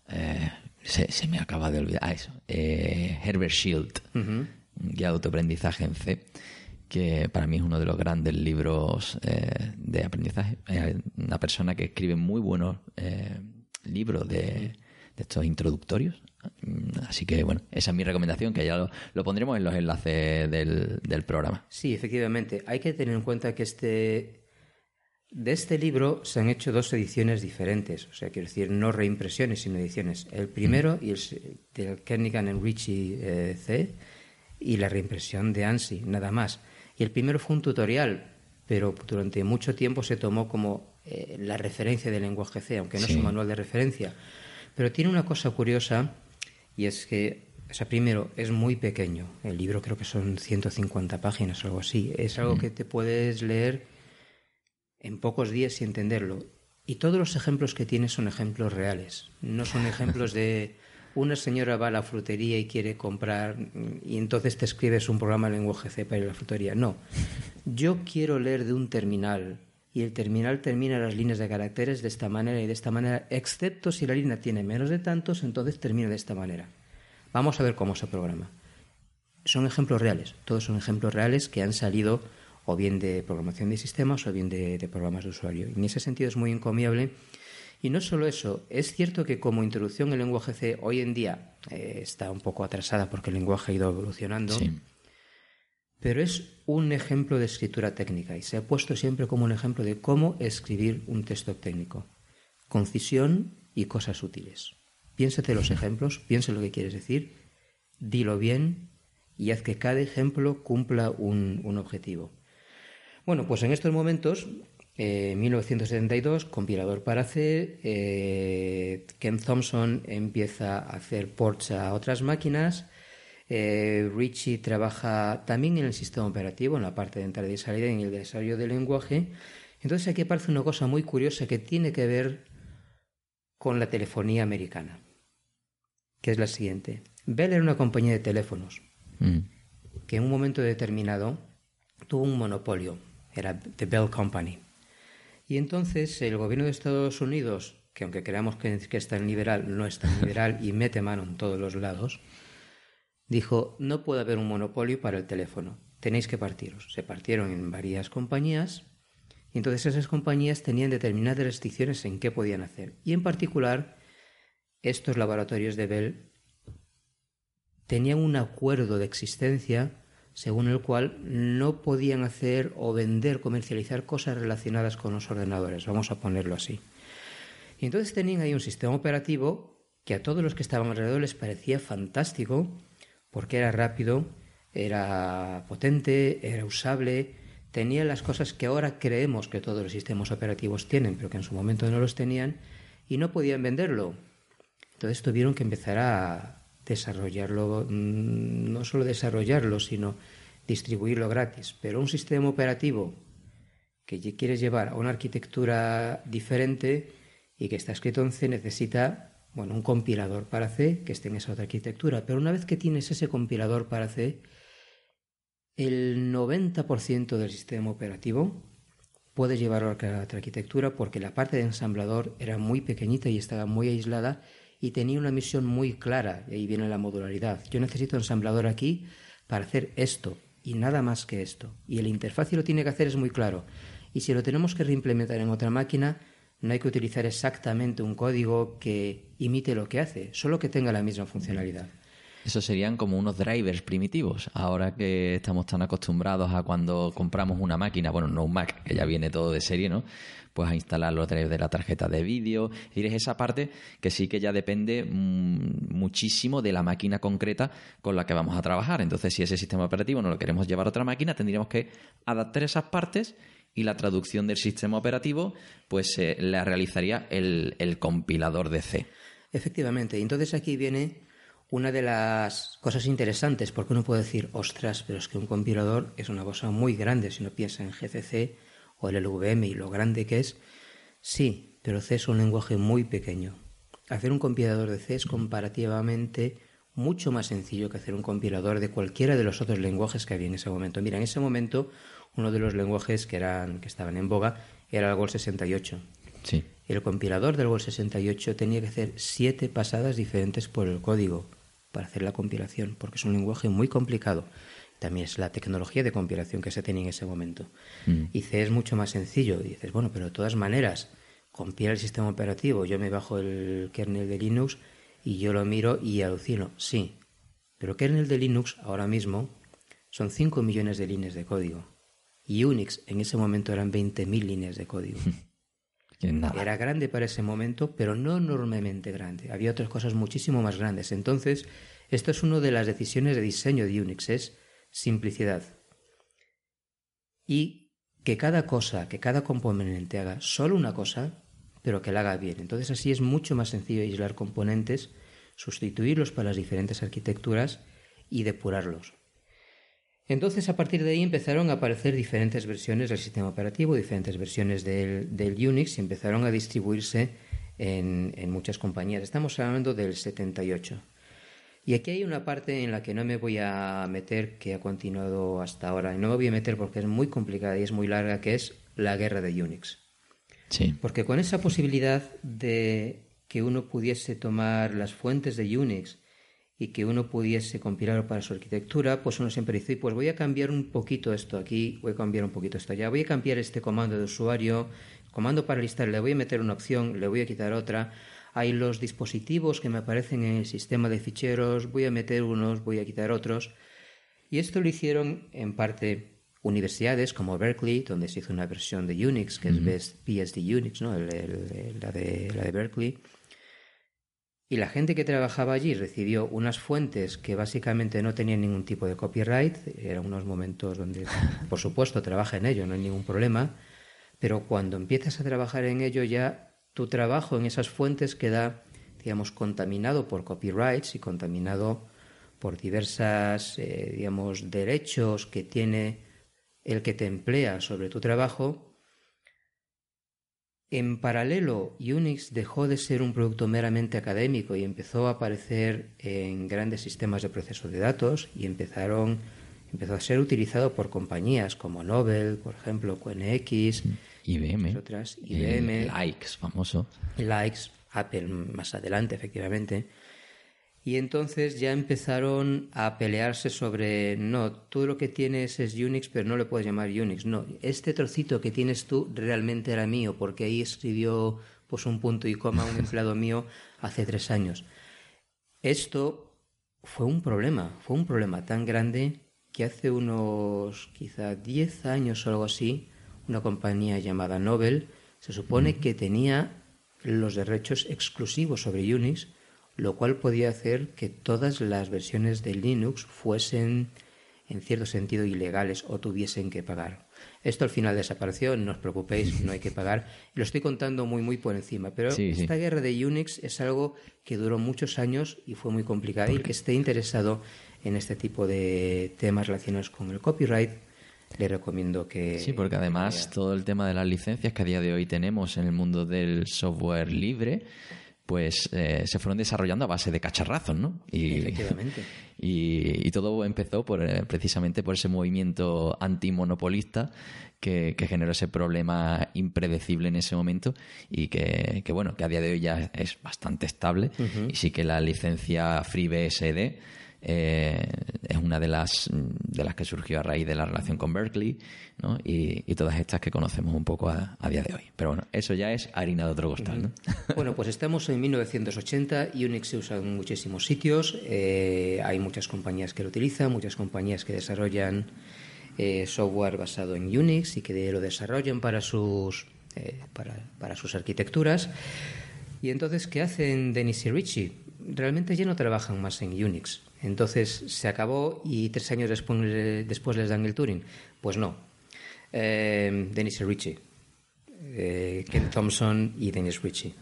se me acaba de olvidar. Herbert Shield, guía de autoaprendizaje en C, que para mí es uno de los grandes libros de aprendizaje. Una persona que escribe muy buenos... libros de estos introductorios. Así que, bueno, esa es mi recomendación, que ya lo pondremos en los enlaces del programa. Sí, efectivamente. Hay que tener en cuenta que de este libro se han hecho dos ediciones diferentes. O sea, quiero decir, no reimpresiones, sino ediciones. El primero, y el del Kernighan and Richie C, y la reimpresión de ANSI, nada más. Y el primero fue un tutorial, pero durante mucho tiempo se tomó como la referencia del lenguaje C, aunque no es un manual de referencia. Pero tiene una cosa curiosa, y es que, o sea, primero, es muy pequeño. El libro creo que son 150 páginas o algo así. Es algo que te puedes leer en pocos días y entenderlo. Y todos los ejemplos que tiene son ejemplos reales. No son ejemplos de una señora va a la frutería y quiere comprar y entonces te escribes un programa en lenguaje C para ir a la frutería. No. Yo quiero leer de un terminal y el terminal termina las líneas de caracteres de esta manera y de esta manera, excepto si la línea tiene menos de tantos, entonces termina de esta manera. Vamos a ver cómo se programa. Son ejemplos reales, todos son ejemplos reales que han salido o bien de programación de sistemas o bien de programas de usuario. Y en ese sentido es muy encomiable. Y no solo eso, es cierto que como introducción el lenguaje C hoy en día está un poco atrasada porque el lenguaje ha ido evolucionando. Sí. Pero es un ejemplo de escritura técnica y se ha puesto siempre como un ejemplo de cómo escribir un texto técnico. Concisión y cosas útiles. Piénsate los ejemplos, piensa lo que quieres decir, dilo bien y haz que cada ejemplo cumpla un objetivo. Bueno, pues en estos momentos, 1972, compilador para C, Ken Thompson empieza a hacer ports a otras máquinas. Richie trabaja también en el sistema operativo, en la parte de entrada y salida, en el desarrollo del lenguaje. Entonces aquí aparece una cosa muy curiosa que tiene que ver con la telefonía americana, que es la siguiente. Bell era una compañía de teléfonos que en un momento determinado tuvo un monopolio, era The Bell Company. Y entonces el gobierno de Estados Unidos, que aunque creamos que es tan liberal, no es tan liberal y mete mano en todos los lados, dijo, no puede haber un monopolio para el teléfono, tenéis que partiros. Se partieron en varias compañías y entonces esas compañías tenían determinadas restricciones en qué podían hacer. Y en particular, estos laboratorios de Bell tenían un acuerdo de existencia según el cual no podían hacer o vender, comercializar cosas relacionadas con los ordenadores, vamos a ponerlo así. Y entonces tenían ahí un sistema operativo que a todos los que estaban alrededor les parecía fantástico, porque era rápido, era potente, era usable, tenía las cosas que ahora creemos que todos los sistemas operativos tienen, pero que en su momento no los tenían y no podían venderlo. Entonces tuvieron que empezar a desarrollarlo, no solo desarrollarlo, sino distribuirlo gratis. Pero un sistema operativo que quieres llevar a una arquitectura diferente y que está escrito en C necesita, bueno, un compilador para C que esté en esa otra arquitectura. Pero una vez que tienes ese compilador para C, el 90% del sistema operativo puedes llevarlo a otra arquitectura porque la parte de ensamblador era muy pequeñita y estaba muy aislada y tenía una misión muy clara, y ahí viene la modularidad. Yo necesito ensamblador aquí para hacer esto y nada más que esto. Y el interfaz lo tiene que hacer es muy claro. Y si lo tenemos que reimplementar en otra máquina, no hay que utilizar exactamente un código que imite lo que hace, solo que tenga la misma funcionalidad. Eso serían como unos drivers primitivos. Ahora que estamos tan acostumbrados a cuando compramos una máquina, bueno, no un Mac, que ya viene todo de serie, ¿no? Pues a instalar los drivers de la tarjeta de vídeo. Es decir, esa parte que sí que ya depende muchísimo de la máquina concreta con la que vamos a trabajar. Entonces, si ese sistema operativo no lo queremos llevar a otra máquina, tendríamos que adaptar esas partes y la traducción del sistema operativo pues la realizaría el compilador de C. Efectivamente. Y entonces aquí viene una de las cosas interesantes, porque uno puede decir, ostras, pero es que un compilador es una cosa muy grande si uno piensa en GCC o el LVM y lo grande que es. Sí, pero C es un lenguaje muy pequeño. Hacer un compilador de C es comparativamente mucho más sencillo que hacer un compilador de cualquiera de los otros lenguajes que había en ese momento. Mira, en ese momento uno de los lenguajes que estaban en boga era el Goal 68. Sí. El compilador del Goal 68 tenía que hacer 7 pasadas diferentes por el código para hacer la compilación, porque es un lenguaje muy complicado. También es la tecnología de compilación que se tenía en ese momento. Y C es mucho más sencillo. Y dices, bueno, pero de todas maneras, compila el sistema operativo. Yo me bajo el kernel de Linux y yo lo miro y alucino. Sí, pero kernel de Linux ahora mismo son 5 millones de líneas de código. Y Unix en ese momento eran 20.000 líneas de código. Era grande para ese momento, pero no enormemente grande. Había otras cosas muchísimo más grandes. Entonces, esto es una de las decisiones de diseño de Unix, es simplicidad. Y que cada componente haga solo una cosa, pero que la haga bien. Entonces, así es mucho más sencillo aislar componentes, sustituirlos para las diferentes arquitecturas y depurarlos. Entonces, a partir de ahí empezaron a aparecer diferentes versiones del sistema operativo, diferentes versiones del Unix y empezaron a distribuirse en muchas compañías. Estamos hablando del 78. Y aquí hay una parte en la que no me voy a meter, que ha continuado hasta ahora. Y no me voy a meter porque es muy complicada y es muy larga, que es la guerra de Unix. Sí. Porque con esa posibilidad de que uno pudiese tomar las fuentes de Unix y que uno pudiese compilarlo para su arquitectura, pues uno siempre dice, pues voy a cambiar un poquito esto aquí, voy a cambiar un poquito esto allá, voy a cambiar este comando de usuario, comando para listar, le voy a meter una opción, le voy a quitar otra. Hay los dispositivos que me aparecen en el sistema de ficheros, voy a meter unos, voy a quitar otros. Y esto lo hicieron en parte universidades como Berkeley, donde se hizo una versión de Unix, que es BSD Unix, ¿no? la de Berkeley. Y la gente que trabajaba allí recibió unas fuentes que básicamente no tenían ningún tipo de copyright. Eran unos momentos donde, por supuesto, trabaja en ello, no hay ningún problema. Pero cuando empiezas a trabajar en ello ya tu trabajo en esas fuentes queda, digamos, contaminado por copyrights y contaminado por diversas, derechos que tiene el que te emplea sobre tu trabajo. En paralelo, Unix dejó de ser un producto meramente académico y empezó a aparecer en grandes sistemas de proceso de datos y empezó a ser utilizado por compañías como Nobel, por ejemplo, QNX, IBM, otras, IBM, Likes, famoso. Likes, Apple más adelante, efectivamente. Y entonces ya empezaron a pelearse sobre, no, tú lo que tienes es Unix, pero no le puedes llamar Unix. No, este trocito que tienes tú realmente era mío, porque ahí escribió pues un punto y coma un empleado mío hace 3 años. Esto fue un problema tan grande que hace unos quizá 10 años o algo así, una compañía llamada Nobel se supone que tenía los derechos exclusivos sobre Unix, lo cual podía hacer que todas las versiones de Linux fuesen en cierto sentido ilegales o tuviesen que pagar. Esto al final desapareció, no os preocupéis, no hay que pagar. Lo estoy contando muy por encima, pero Sí. esta guerra de Unix es algo que duró muchos años y fue muy complicado. Y el que esté interesado en este tipo de temas relacionados con el copyright, le recomiendo que... Sí, porque además todo el tema de las licencias que a día de hoy tenemos en el mundo del software libre, pues se fueron desarrollando a base de cacharrazos, ¿no? Efectivamente. Y todo empezó precisamente por ese movimiento antimonopolista que generó ese problema impredecible en ese momento y que bueno, que a día de hoy ya es bastante estable. Y sí que la licencia FreeBSD es una de las que surgió a raíz de la relación con Berkeley, ¿no? Y todas estas que conocemos un poco a día de hoy. Pero bueno, eso ya es harina de otro costal, ¿no? Bueno, pues estamos en 1980, Unix se usa en muchísimos sitios, hay muchas compañías que lo utilizan, muchas compañías que desarrollan software basado en Unix y que lo desarrollan para sus arquitecturas. Y entonces, ¿qué hacen Dennis y Ritchie? Realmente ya no trabajan más en Unix. Entonces se acabó y 3 años después les dan el Turing. Pues no. Dennis y Ritchie. Ken Thompson y Dennis Ritchie.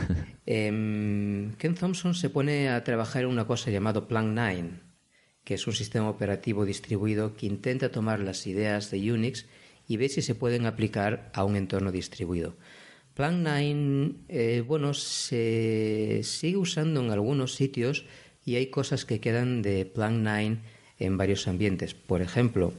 Ken Thompson se pone a trabajar en una cosa llamada Plan 9, que es un sistema operativo distribuido que intenta tomar las ideas de Unix y ver si se pueden aplicar a un entorno distribuido. Plan 9, se sigue usando en algunos sitios y hay cosas que quedan de Plan 9 en varios ambientes. Por ejemplo,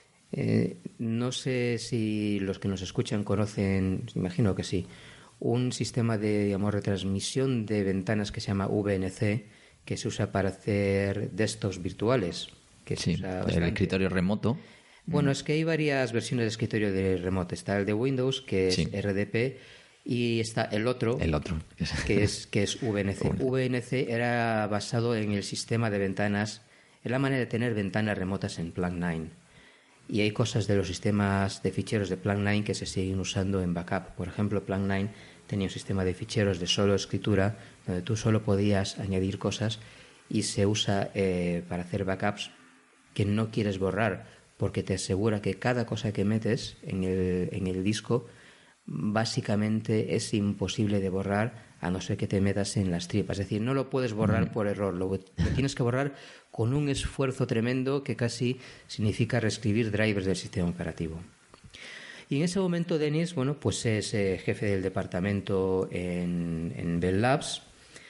no sé si los que nos escuchan conocen, imagino que sí, un sistema de retransmisión de ventanas que se llama VNC, que se usa para hacer desktops virtuales. Que sí, el escritorio remoto. Bueno, es que hay varias versiones de escritorio de remoto. Está el de Windows, que es RDP, y está el otro. que es VNC. VNC era basado en el sistema de ventanas, en la manera de tener ventanas remotas en Plan 9. Y hay cosas de los sistemas de ficheros de Plan 9 que se siguen usando en backup. Por ejemplo, Plan 9 tenía un sistema de ficheros de solo escritura, donde tú solo podías añadir cosas, y se usa para hacer backups que no quieres borrar, porque te asegura que cada cosa que metes en el disco básicamente es imposible de borrar, a no ser que te metas en las tripas. Es decir, no lo puedes borrar por error, lo tienes que borrar con un esfuerzo tremendo que casi significa reescribir drivers del sistema operativo. Y en ese momento Dennis, pues es jefe del departamento en Bell Labs.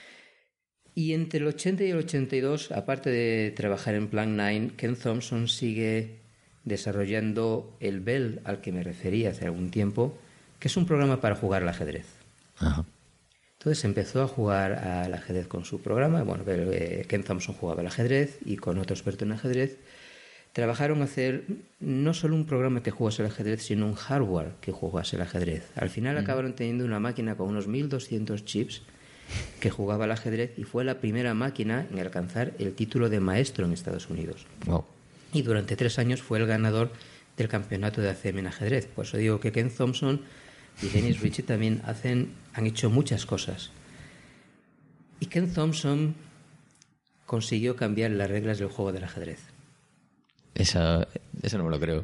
Y entre el 80 y el 82, aparte de trabajar en Plan 9, Ken Thompson sigue desarrollando el Bell al que me refería hace algún tiempo, que es un programa para jugar al ajedrez. Ajá. Entonces empezó a jugar al ajedrez con su programa. Ken Thompson jugaba al ajedrez y con otro experto en ajedrez trabajaron a hacer no solo un programa que jugase al ajedrez, sino un hardware que jugase al ajedrez. Al final acabaron teniendo una máquina con unos 1200 chips que jugaba al ajedrez y fue la primera máquina en alcanzar el título de maestro en Estados Unidos. Wow. Y durante 3 años fue el ganador del campeonato de ACM en ajedrez. Por eso digo que Ken Thompson y Dennis Ritchie también han hecho muchas cosas. Y Ken Thompson consiguió cambiar las reglas del juego del ajedrez. Eso no me lo creo.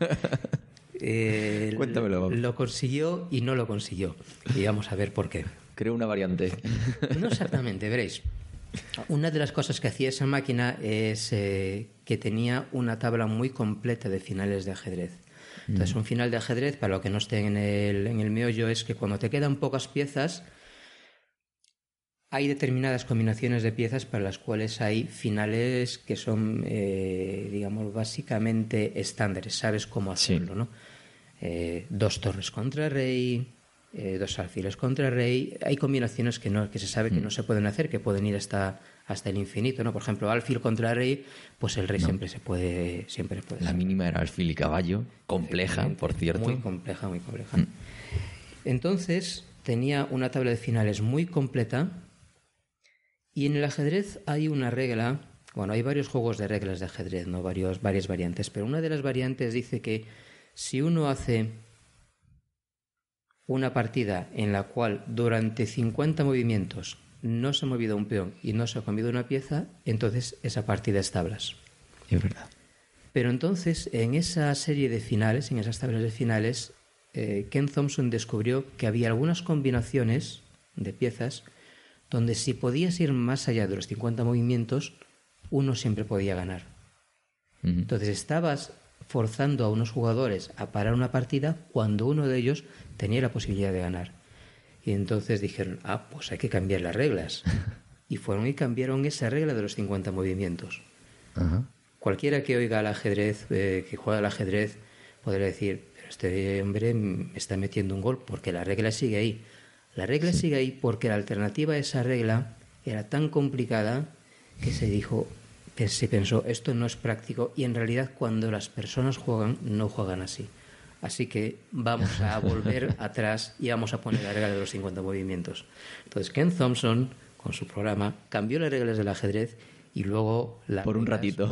Cuéntamelo. Lo consiguió y no lo consiguió. Y vamos a ver por qué. Creo una variante. No exactamente, veréis. Una de las cosas que hacía esa máquina es que tenía una tabla muy completa de finales de ajedrez. Entonces, un final de ajedrez, para lo que no esté en el meollo, es que cuando te quedan pocas piezas, hay determinadas combinaciones de piezas para las cuales hay finales que son, básicamente estándares. Sabes cómo hacerlo, ¿no? 2 torres contra rey, 2 alfiles contra rey. Hay combinaciones que se sabe que no se pueden hacer, que pueden ir hasta el infinito, ¿no? Por ejemplo, alfil contra rey, pues el rey siempre puede. La mínima era alfil y caballo, compleja, por cierto. Muy compleja. Entonces, tenía una tabla de finales muy completa. Y en el ajedrez hay una regla, hay varios juegos de reglas de ajedrez, ¿no? Varias variantes, pero una de las variantes dice que si uno hace una partida en la cual durante 50 movimientos no se ha movido un peón y no se ha comido una pieza, entonces esa partida es tablas. Es verdad. Pero entonces, en esa serie de finales, en esas tablas de finales, Ken Thompson descubrió que había algunas combinaciones de piezas donde si podías ir más allá de los 50 movimientos, uno siempre podía ganar. Entonces estabas forzando a unos jugadores a parar una partida cuando uno de ellos tenía la posibilidad de ganar. Y entonces dijeron, pues hay que cambiar las reglas. Y fueron y cambiaron esa regla de los 50 movimientos. Ajá. Cualquiera que oiga al ajedrez, que juega al ajedrez, podrá decir, pero este hombre me está metiendo un gol, porque la regla sigue ahí. La regla sigue ahí porque la alternativa a esa regla era tan complicada que se pensó, esto no es práctico, y en realidad cuando las personas juegan, no juegan así. Así que vamos a volver atrás y vamos a poner la regla de los 50 movimientos. Entonces Ken Thompson, con su programa, cambió las reglas del ajedrez y luego por un ratito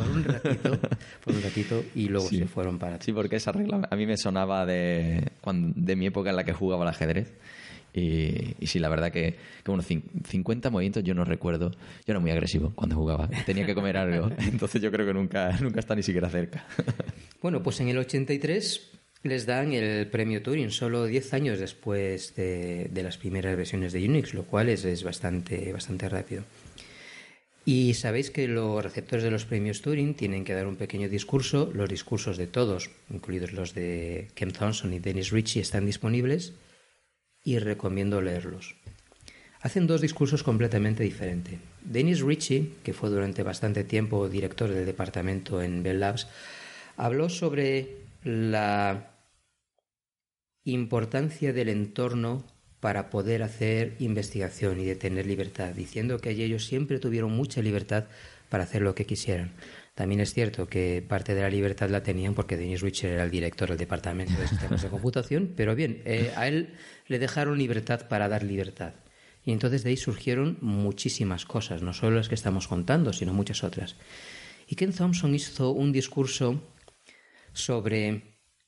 y luego se fueron para atrás. Sí, porque esa regla a mí me sonaba de mi época en la que jugaba al ajedrez. Y sí, la verdad que bueno, 50 movimientos yo no recuerdo. Yo era muy agresivo cuando jugaba, tenía que comer algo, entonces yo creo que nunca está ni siquiera cerca. Bueno, pues en el 83 les dan el premio Turing, solo 10 años después de las primeras versiones de Unix, lo cual es bastante rápido. Y sabéis que los receptores de los premios Turing tienen que dar un pequeño discurso. Los discursos de todos, incluidos los de Ken Thompson y Dennis Ritchie, están disponibles y recomiendo leerlos. Hacen dos discursos completamente diferentes. Dennis Ritchie, que fue durante bastante tiempo director del departamento en Bell Labs, habló sobre la importancia del entorno para poder hacer investigación y de tener libertad, diciendo que ellos siempre tuvieron mucha libertad para hacer lo que quisieran. También es cierto que parte de la libertad la tenían porque Dennis Ritchie era el director del departamento de sistemas de computación, pero bien, a él le dejaron libertad para dar libertad. Y entonces de ahí surgieron muchísimas cosas, no solo las que estamos contando, sino muchas otras. Y Ken Thompson hizo un discurso sobre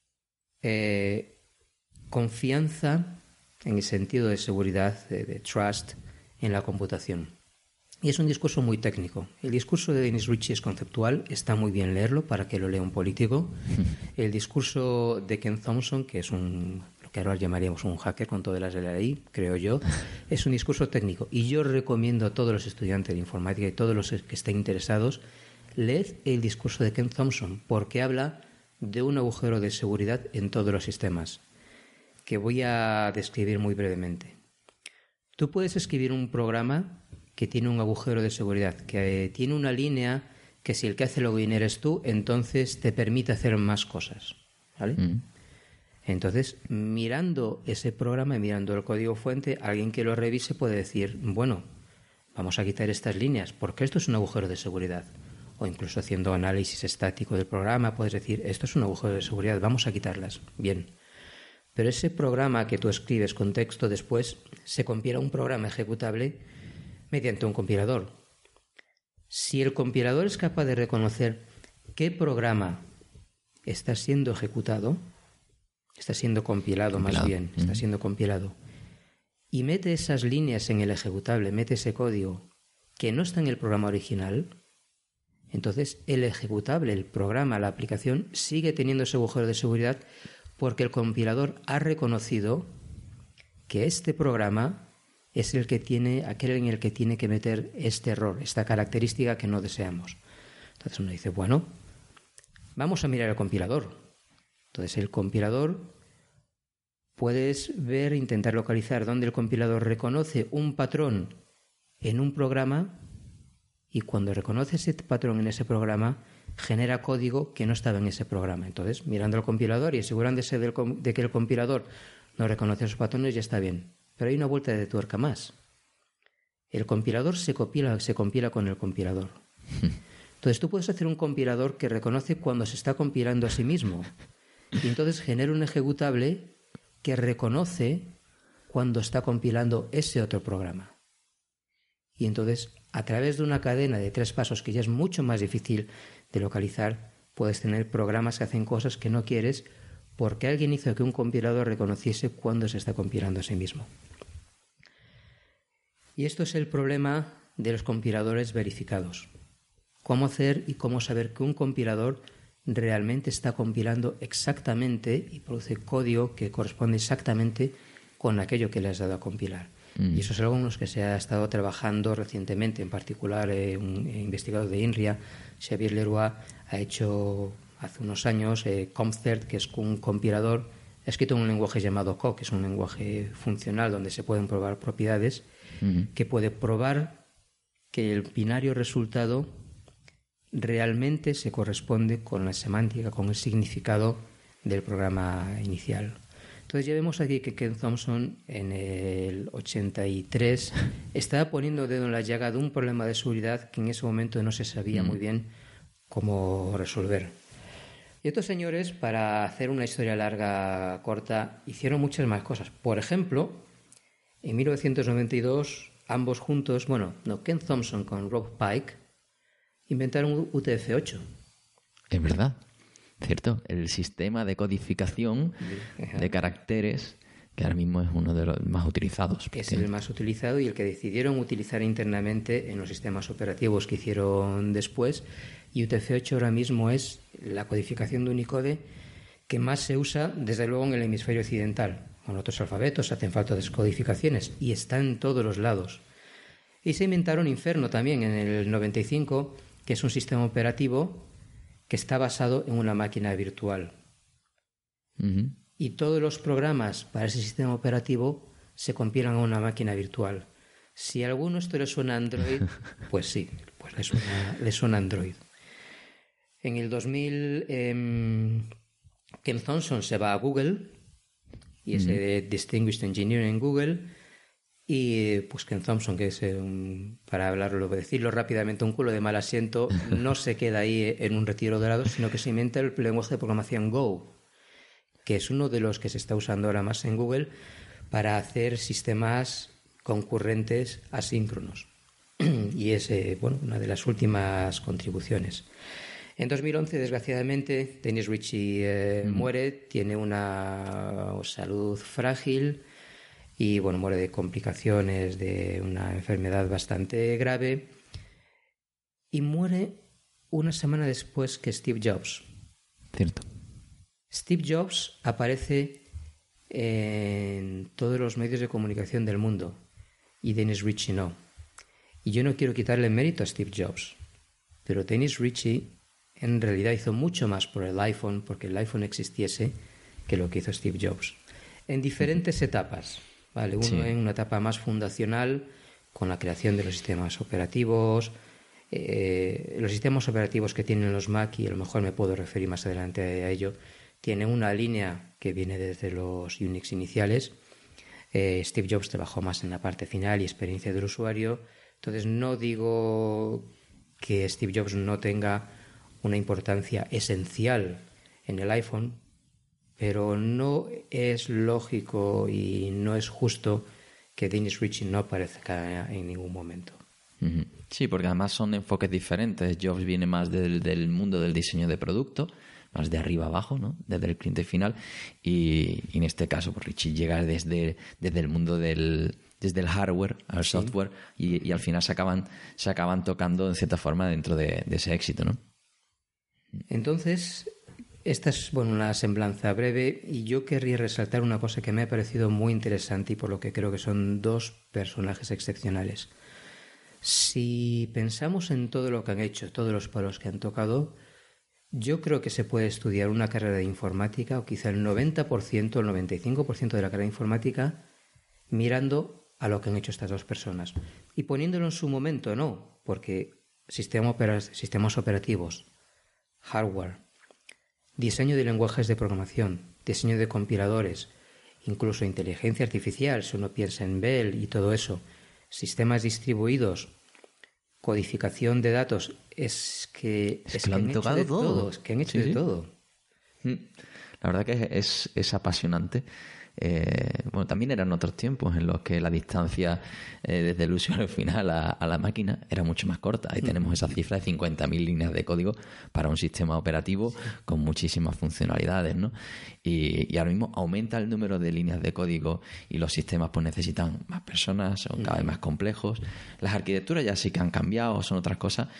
confianza en el sentido de seguridad, de trust en la computación. Y es un discurso muy técnico. El discurso de Dennis Ritchie es conceptual, está muy bien leerlo para que lo lea un político. El discurso de Ken Thompson, que es lo que ahora llamaríamos un hacker con todas las de la ley, creo yo, es un discurso técnico. Y yo recomiendo a todos los estudiantes de informática y todos los que estén interesados, leed el discurso de Ken Thompson, porque habla de un agujero de seguridad en todos los sistemas, que voy a describir muy brevemente. Tú puedes escribir un programa que tiene un agujero de seguridad, que tiene una línea que si el que hace login eres tú, entonces te permite hacer más cosas, ¿vale? Entonces, mirando ese programa y mirando el código fuente, alguien que lo revise puede decir, bueno, vamos a quitar estas líneas, porque esto es un agujero de seguridad. O incluso haciendo análisis estático del programa, puedes decir, esto es un agujero de seguridad, vamos a quitarlas. Bien. Pero ese programa que tú escribes con texto después se compila un programa ejecutable mediante un compilador. Si el compilador es capaz de reconocer qué programa está siendo ejecutado, está siendo compilado más bien, está siendo compilado, y mete esas líneas en el ejecutable, mete ese código que no está en el programa original, entonces el ejecutable, el programa, la aplicación, sigue teniendo ese agujero de seguridad porque el compilador ha reconocido que este programa es aquel en el que tiene que meter este error, esta característica que no deseamos. Entonces uno dice, bueno, vamos a mirar el compilador. Entonces el compilador, puedes ver, intentar localizar dónde el compilador reconoce un patrón en un programa y cuando reconoce ese patrón en ese programa, genera código que no estaba en ese programa. Entonces, mirando al compilador y asegurándose de que el compilador no reconoce esos patrones, ya está bien. Pero hay una vuelta de tuerca más. El compilador se compila con el compilador. Entonces tú puedes hacer un compilador que reconoce cuando se está compilando a sí mismo. Y entonces genera un ejecutable que reconoce cuando está compilando ese otro programa. Y entonces, a través de una cadena de 3 pasos que ya es mucho más difícil de localizar, puedes tener programas que hacen cosas que no quieres porque alguien hizo que un compilador reconociese cuándo se está compilando a sí mismo. Y esto es el problema de los compiladores verificados. Cómo hacer y cómo saber que un compilador realmente está compilando exactamente y produce código que corresponde exactamente con aquello que le has dado a compilar. Y eso es algo en lo que se ha estado trabajando recientemente. En particular, un investigador de INRIA, Xavier Leroy, ha hecho hace unos años CompCert, que es un compilador escrito en un lenguaje llamado Co, que es un lenguaje funcional donde se pueden probar propiedades, que puede probar que el binario resultado realmente se corresponde con la semántica, con el significado del programa inicial. Entonces ya vemos aquí que Ken Thompson en el 83 estaba poniendo dedo en la llaga de un problema de seguridad que en ese momento no se sabía muy bien cómo resolver. Y estos señores, para hacer una historia larga, corta, hicieron muchas más cosas. Por ejemplo, en 1992, ambos juntos, Ken Thompson con Rob Pike, inventaron UTF-8. Es verdad, cierto. El sistema de codificación de caracteres, que ahora mismo es uno de los más utilizados. Es el más utilizado y el que decidieron utilizar internamente en los sistemas operativos que hicieron después. Y UTF-8 ahora mismo es la codificación de Unicode que más se usa, desde luego, en el hemisferio occidental. Con otros alfabetos hacen falta descodificaciones y está en todos los lados. Y se inventaron Inferno también en el 95, que es un sistema operativo que está basado en una máquina virtual. Y todos los programas para ese sistema operativo se compilan a una máquina virtual. Si a alguno esto le suena a Android, pues sí, pues le suena a Android. En el 2000, Ken Thompson se va a Google y es Distinguished Engineer en Google. Y pues Ken Thompson, que es, para decirlo rápidamente, un culo de mal asiento, no se queda ahí en un retiro dorado, sino que se inventa el lenguaje de programación Go, que es uno de los que se está usando ahora más en Google para hacer sistemas concurrentes asíncronos. Y es una de las últimas contribuciones. En 2011, desgraciadamente, Dennis Ritchie muere, tiene una salud frágil y muere de complicaciones de una enfermedad bastante grave, y muere una semana después que Steve Jobs. Cierto. Steve Jobs aparece en todos los medios de comunicación del mundo y Dennis Ritchie no. Y yo no quiero quitarle mérito a Steve Jobs, pero Dennis Ritchie en realidad hizo mucho más por el iPhone, porque el iPhone existiese, que lo que hizo Steve Jobs. En diferentes etapas. Vale, uno en una etapa más fundacional, con la creación de los sistemas operativos, los sistemas operativos que tienen los Mac, y a lo mejor me puedo referir más adelante a ello, tienen una línea que viene desde los Unix iniciales. Steve Jobs trabajó más en la parte final y experiencia del usuario. Entonces no digo que Steve Jobs no tenga una importancia esencial en el iPhone, pero no es lógico y no es justo que Dennis Ritchie no aparezca en ningún momento. Sí, porque además son enfoques diferentes. Jobs viene más del mundo del diseño de producto, más de arriba abajo, ¿no? Desde el cliente final. Y en este caso, pues Ritchie llega desde el mundo desde el hardware al software, y al final se acaban tocando en cierta forma dentro de ese éxito, ¿no? Entonces, esta es una semblanza breve, y yo querría resaltar una cosa que me ha parecido muy interesante y por lo que creo que son dos personajes excepcionales. Si pensamos en todo lo que han hecho, todos los palos que han tocado, yo creo que se puede estudiar una carrera de informática, o quizá el 90%, el 95% de la carrera de informática, mirando a lo que han hecho estas dos personas. Y poniéndolo en su momento, no, porque sistemas operativos, hardware, diseño de lenguajes de programación, diseño de compiladores, incluso inteligencia artificial, si uno piensa en Bell y todo eso, sistemas distribuidos, codificación de datos, es que lo han tocado de todo. Es que han hecho de todo. La verdad que es apasionante. También eran otros tiempos en los que la distancia desde el usuario final a la máquina era mucho más corta. Ahí tenemos esa cifra de 50.000 líneas de código para un sistema operativo con muchísimas funcionalidades, ¿no? Y ahora mismo aumenta el número de líneas de código y los sistemas pues necesitan más personas, son cada vez más complejos. Las arquitecturas ya sí que han cambiado, son otras cosas,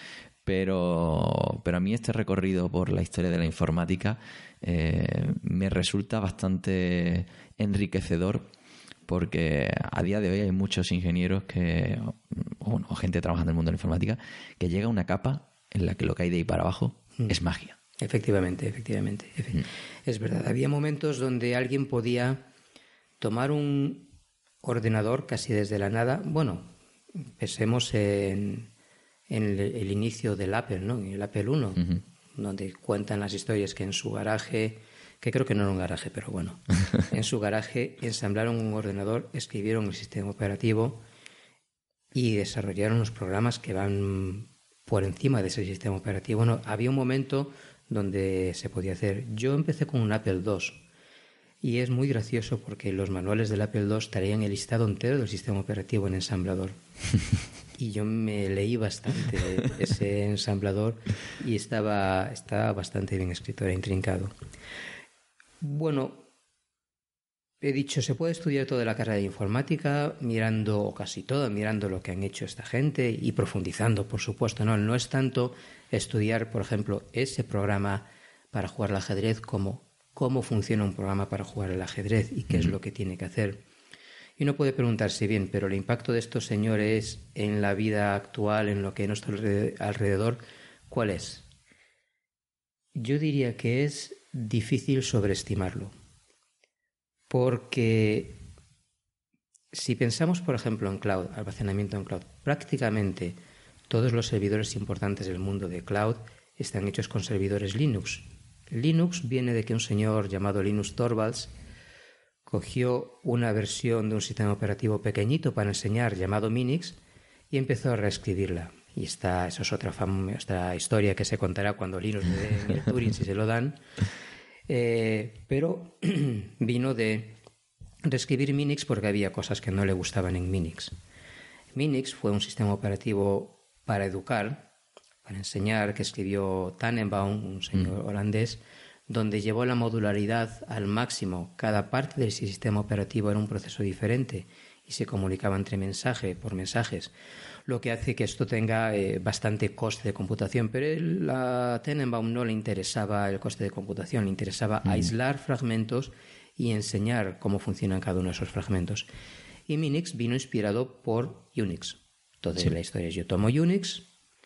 Pero a mí este recorrido por la historia de la informática me resulta bastante enriquecedor, porque a día de hoy hay muchos ingenieros o gente trabajando en el mundo de la informática que llega a una capa en la que lo que hay de ahí para abajo es magia. Efectivamente. Es verdad. Había momentos donde alguien podía tomar un ordenador casi desde la nada. Bueno, pensemos en el inicio del Apple, ¿no? El Apple I, donde cuentan las historias que en su garaje, que creo que no era un garaje, pero bueno, en su garaje ensamblaron un ordenador, escribieron el sistema operativo y desarrollaron los programas que van por encima de ese sistema operativo. Bueno, había un momento donde se podía hacer. Yo empecé con un Apple II y es muy gracioso porque los manuales del Apple II traían el listado entero del sistema operativo en ensamblador. Y yo me leí bastante ese ensamblador y estaba bastante bien escrito, era intrincado. Bueno, he dicho, se puede estudiar toda la carrera de informática mirando, o casi toda, mirando lo que han hecho esta gente y profundizando, por supuesto. No es tanto estudiar, por ejemplo, ese programa para jugar al ajedrez como cómo funciona un programa para jugar al ajedrez y qué es lo que tiene que hacer. Y uno puede preguntarse, bien, pero el impacto de estos señores en la vida actual, en lo que hay a nuestro alrededor, ¿cuál es? Yo diría que es difícil sobreestimarlo. Porque si pensamos, por ejemplo, en cloud, almacenamiento en cloud, prácticamente todos los servidores importantes del mundo de cloud están hechos con servidores Linux. Linux viene de que un señor llamado Linus Torvalds cogió una versión de un sistema operativo pequeñito para enseñar llamado Minix y empezó a reescribirla. Y eso es otra historia que se contará cuando Linux le den el Turing, si se lo dan. Pero vino de reescribir Minix porque había cosas que no le gustaban en Minix. Minix fue un sistema operativo para educar, para enseñar, que escribió Tannenbaum, un señor holandés, donde llevó la modularidad al máximo. Cada parte del sistema operativo era un proceso diferente y se comunicaba por mensajes, lo que hace que esto tenga bastante coste de computación. Pero a Tannenbaum no le interesaba el coste de computación, le interesaba aislar fragmentos y enseñar cómo funcionan cada uno de esos fragmentos. Y Minix vino inspirado por Unix. Entonces la historia es, yo tomo Unix,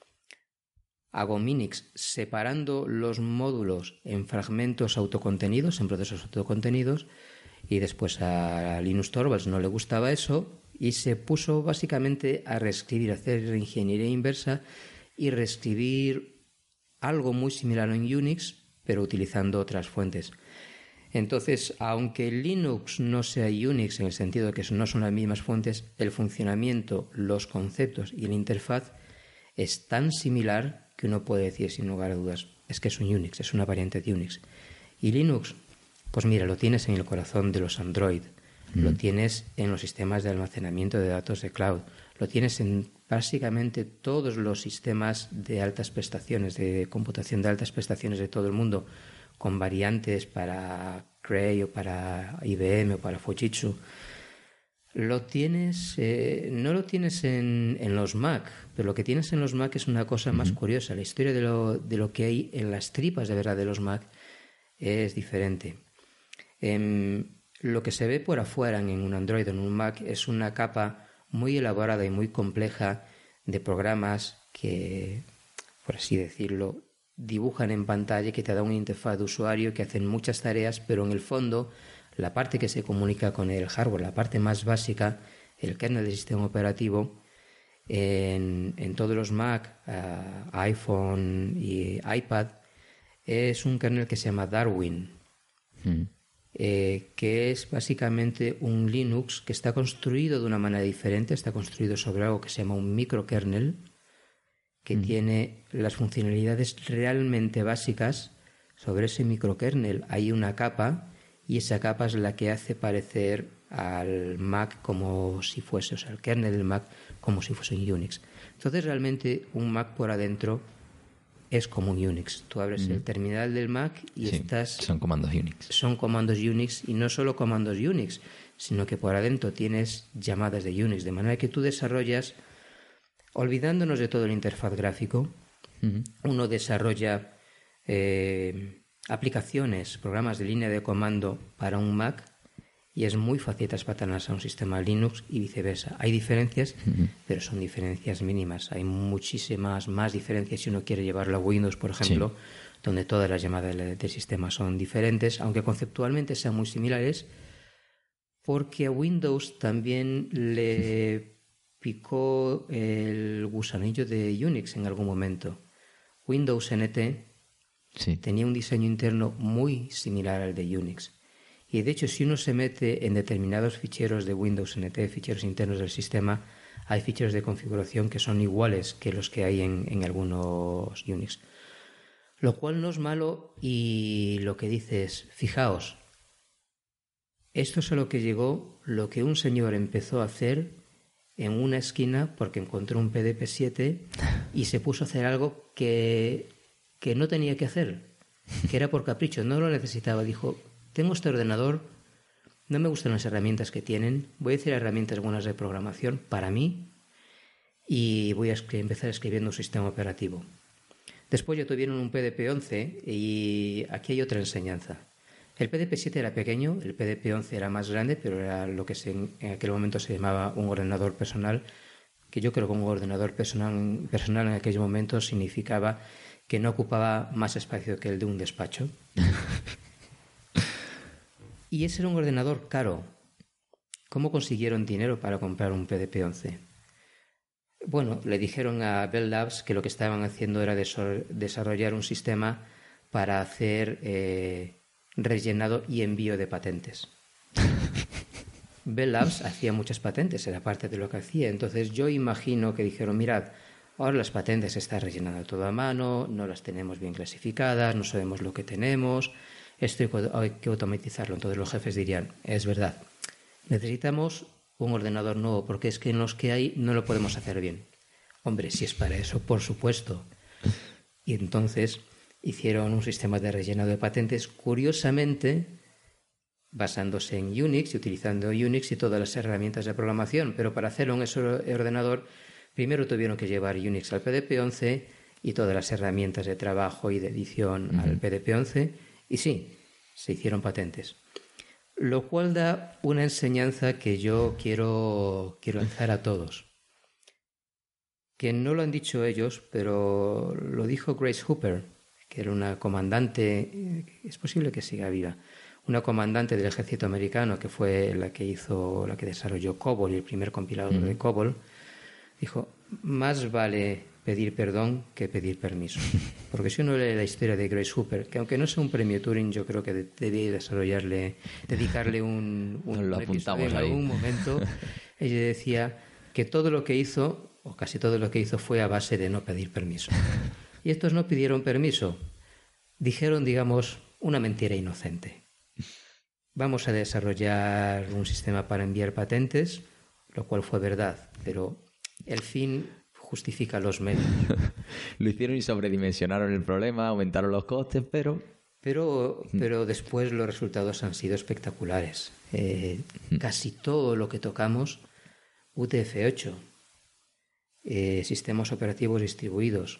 hago Minix separando los módulos en fragmentos autocontenidos, en procesos autocontenidos, y después a Linus Torvalds no le gustaba eso y se puso básicamente a reescribir, a hacer ingeniería inversa y reescribir algo muy similar en Unix, pero utilizando otras fuentes. Entonces, aunque Linux no sea Unix en el sentido de que no son las mismas fuentes, el funcionamiento, los conceptos y la interfaz es tan similar que uno puede decir sin lugar a dudas, es que es un Unix, es una variante de Unix. Y Linux, pues mira, lo tienes en el corazón de los Android, lo tienes en los sistemas de almacenamiento de datos de cloud, lo tienes en básicamente todos los sistemas de altas prestaciones, de computación de altas prestaciones de todo el mundo, con variantes para Cray o para IBM o para Fujitsu. Lo tienes, no lo tienes en los Mac, pero lo que tienes en los Mac es una cosa más curiosa. La historia de lo que hay en las tripas de verdad de los Mac es diferente. Lo que se ve por afuera en un Android o en un Mac es una capa muy elaborada y muy compleja de programas que, por así decirlo, dibujan en pantalla, que te da una interfaz de usuario, que hacen muchas tareas, pero en el fondo la parte que se comunica con el hardware, la parte más básica, el kernel del sistema operativo, en todos los Mac, iPhone y iPad, es un kernel que se llama Darwin, que es básicamente un Linux que está construido de una manera diferente, está construido sobre algo que se llama un microkernel, que tiene las funcionalidades realmente básicas. Sobre ese microkernel hay una capa, y esa capa es la que hace parecer al Mac como si fuese, o sea, el kernel del Mac como si fuese un Unix. Entonces realmente un Mac por adentro es como un Unix. Tú abres el terminal del Mac y son comandos Unix. Son comandos Unix, y no solo comandos Unix, sino que por adentro tienes llamadas de Unix, de manera que tú desarrollas, olvidándonos de todo el interfaz gráfico, Uno desarrolla aplicaciones, programas de línea de comando para un Mac y es muy fácil traspasarlas a un sistema Linux y viceversa. Hay diferencias, pero son diferencias mínimas. Hay muchísimas más diferencias si uno quiere llevarlo a Windows, por ejemplo, donde todas las llamadas del sistema son diferentes, aunque conceptualmente sean muy similares, porque a Windows también le picó el gusanillo de Unix en algún momento. Windows NT tenía un diseño interno muy similar al de Unix. Y de hecho, si uno se mete en determinados ficheros de Windows NT, ficheros internos del sistema, hay ficheros de configuración que son iguales que los que hay en algunos Unix. Lo cual no es malo, y lo que dice es, fijaos, esto es a lo que llegó lo que un señor empezó a hacer en una esquina porque encontró un PDP-7 y se puso a hacer algo que no tenía que hacer, que era por capricho, no lo necesitaba. Dijo, tengo este ordenador, no me gustan las herramientas que tienen, voy a decir herramientas buenas de programación para mí y voy a empezar escribiendo un sistema operativo. Después ya tuvieron un PDP-11 y aquí hay otra enseñanza. El PDP-7 era pequeño, el PDP-11 era más grande, pero era lo que en aquel momento se llamaba un ordenador personal, que yo creo que un ordenador personal en aquel momento significaba que no ocupaba más espacio que el de un despacho. Y ese era un ordenador caro. ¿Cómo consiguieron dinero para comprar un PDP-11? Bueno, le dijeron a Bell Labs que lo que estaban haciendo era desarrollar un sistema para hacer rellenado y envío de patentes. Bell Labs hacía muchas patentes, era parte de lo que hacía. Entonces yo imagino que dijeron, mirad, ahora las patentes están rellenadas todo a mano, no las tenemos bien clasificadas, no sabemos lo que tenemos, esto hay que automatizarlo. Entonces los jefes dirían, es verdad, necesitamos un ordenador nuevo porque es que en los que hay no lo podemos hacer bien. Hombre, si es para eso, por supuesto. Y entonces hicieron un sistema de rellenado de patentes, curiosamente basándose en Unix y utilizando Unix y todas las herramientas de programación. Pero para hacerlo en ese ordenador, primero tuvieron que llevar Unix al PDP-11 y todas las herramientas de trabajo y de edición al PDP-11. Y sí, se hicieron patentes. Lo cual da una enseñanza que yo quiero lanzar a todos. Que no lo han dicho ellos, pero lo dijo Grace Hooper, que era una comandante, es posible que siga viva, una comandante del ejército americano que fue la que desarrolló COBOL y el primer compilador de COBOL. Dijo, más vale pedir perdón que pedir permiso. Porque si uno lee la historia de Grace Hooper, que aunque no sea un premio Turing, yo creo que debía dedicarle un episodio en algún momento. Ella decía que todo lo que hizo, o casi todo lo que hizo, fue a base de no pedir permiso. Y estos no pidieron permiso. Dijeron, digamos, una mentira inocente. Vamos a desarrollar un sistema para enviar patentes, lo cual fue verdad, pero el fin justifica los medios. Lo hicieron y sobredimensionaron el problema, aumentaron los costes, pero después los resultados han sido espectaculares. Casi todo lo que tocamos, UTF-8, sistemas operativos distribuidos,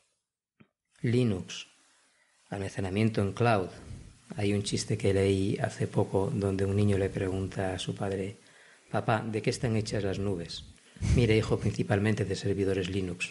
Linux, almacenamiento en cloud. Hay un chiste que leí hace poco donde un niño le pregunta a su padre, papá, ¿de qué están hechas las nubes? Mire, hijo, principalmente de servidores Linux.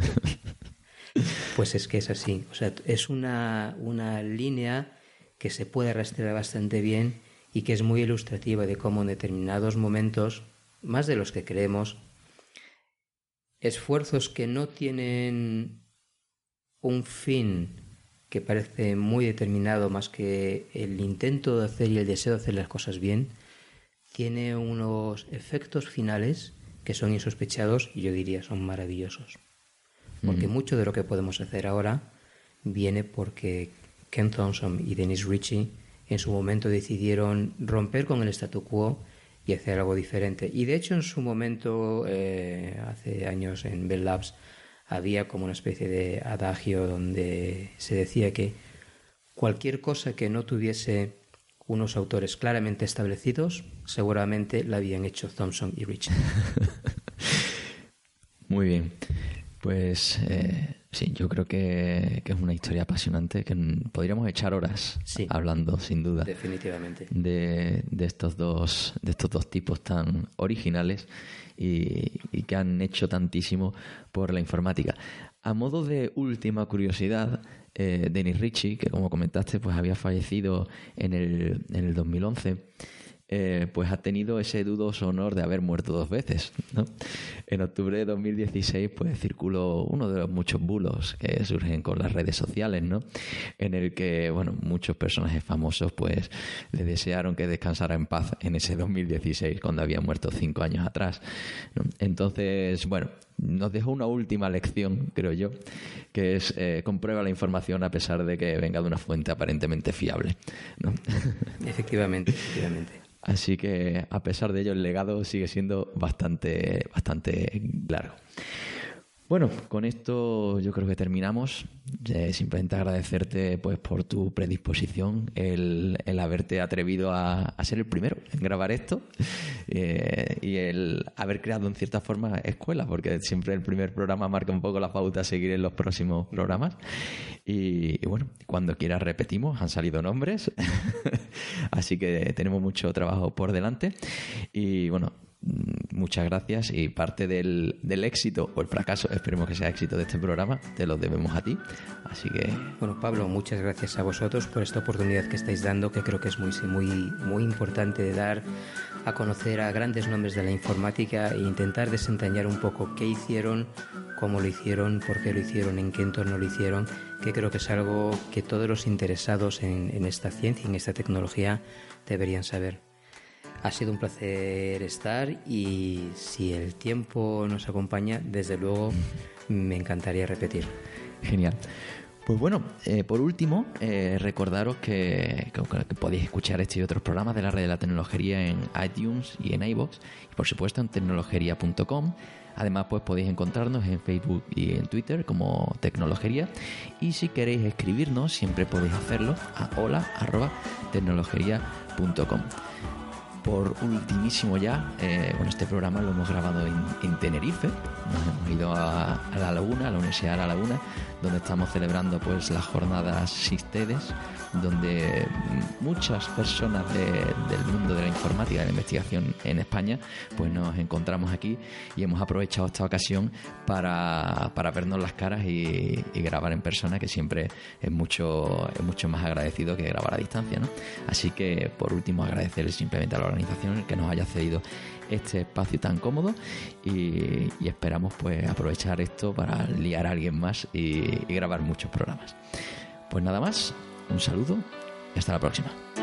Pues es que es así. O sea, es una línea que se puede rastrear bastante bien y que es muy ilustrativa de cómo en determinados momentos, más de los que creemos, esfuerzos que no tienen un fin que parece muy determinado más que el intento de hacer y el deseo de hacer las cosas bien, tiene unos efectos finales que son insospechados y yo diría son maravillosos. Porque mucho de lo que podemos hacer ahora viene porque Ken Thompson y Dennis Ritchie en su momento decidieron romper con el statu quo y hacer algo diferente. Y de hecho en su momento, hace años en Bell Labs, había como una especie de adagio donde se decía que cualquier cosa que no tuviese unos autores claramente establecidos, seguramente la habían hecho Thompson y Ritchie. Muy bien. Pues Sí, yo creo que es una historia apasionante que podríamos echar horas hablando, sin duda. Definitivamente. De estos dos tipos tan originales y que han hecho tantísimo por la informática. A modo de última curiosidad, Denis Ritchie, que como comentaste, pues había fallecido en el 2011, pues ha tenido ese dudoso honor de haber muerto 2 veces, ¿no? En octubre de 2016 pues circuló uno de los muchos bulos que surgen con las redes sociales, ¿no? En el que, bueno, muchos personajes famosos pues le desearon que descansara en paz en ese 2016 cuando había muerto 5 años atrás, ¿no? Entonces, bueno, nos dejó una última lección, creo yo, que es comprueba la información a pesar de que venga de una fuente aparentemente fiable, ¿no? Efectivamente. Así que, a pesar de ello, el legado sigue siendo bastante largo. Bueno, con esto yo creo que terminamos. Simplemente agradecerte pues por tu predisposición, el haberte atrevido a ser el primero en grabar esto y el haber creado en cierta forma escuela, porque siempre el primer programa marca un poco la pauta a seguir en los próximos programas. Y bueno, cuando quieras repetimos, han salido nombres, así que tenemos mucho trabajo por delante. Y bueno, muchas gracias, y parte del éxito o el fracaso, esperemos que sea éxito de este programa, te lo debemos a ti, así que... Bueno, Pablo, muchas gracias a vosotros por esta oportunidad que estáis dando, que creo que es muy importante de dar a conocer a grandes nombres de la informática e intentar desentrañar un poco qué hicieron, cómo lo hicieron, por qué lo hicieron, en qué entorno lo hicieron, que creo que es algo que todos los interesados en esta ciencia, en esta tecnología, deberían saber. Ha sido un placer estar, y si el tiempo nos acompaña, desde luego me encantaría repetir. Genial. Pues bueno, por último, recordaros que podéis escuchar este y otros programas de la Red de la Tecnología en iTunes y en iVoox, y por supuesto en tecnologería.com. Además, pues podéis encontrarnos en Facebook y en Twitter como Tecnologería, y si queréis escribirnos siempre podéis hacerlo a hola@tecnologería.com. Por ultimísimo ya, este programa lo hemos grabado en Tenerife. Nos hemos ido a La Laguna, a la Universidad de La Laguna, donde estamos celebrando pues las jornadas SISTEDES, donde muchas personas del mundo de la informática y de la investigación en España pues nos encontramos aquí, y hemos aprovechado esta ocasión para vernos las caras y grabar en persona, que siempre es mucho más agradecido que grabar a distancia, ¿no? Así que, por último, agradecerles simplemente a la organización que nos haya cedido este espacio tan cómodo, y esperamos pues aprovechar esto para liar a alguien más y grabar muchos programas. Pues nada más, un saludo y hasta la próxima.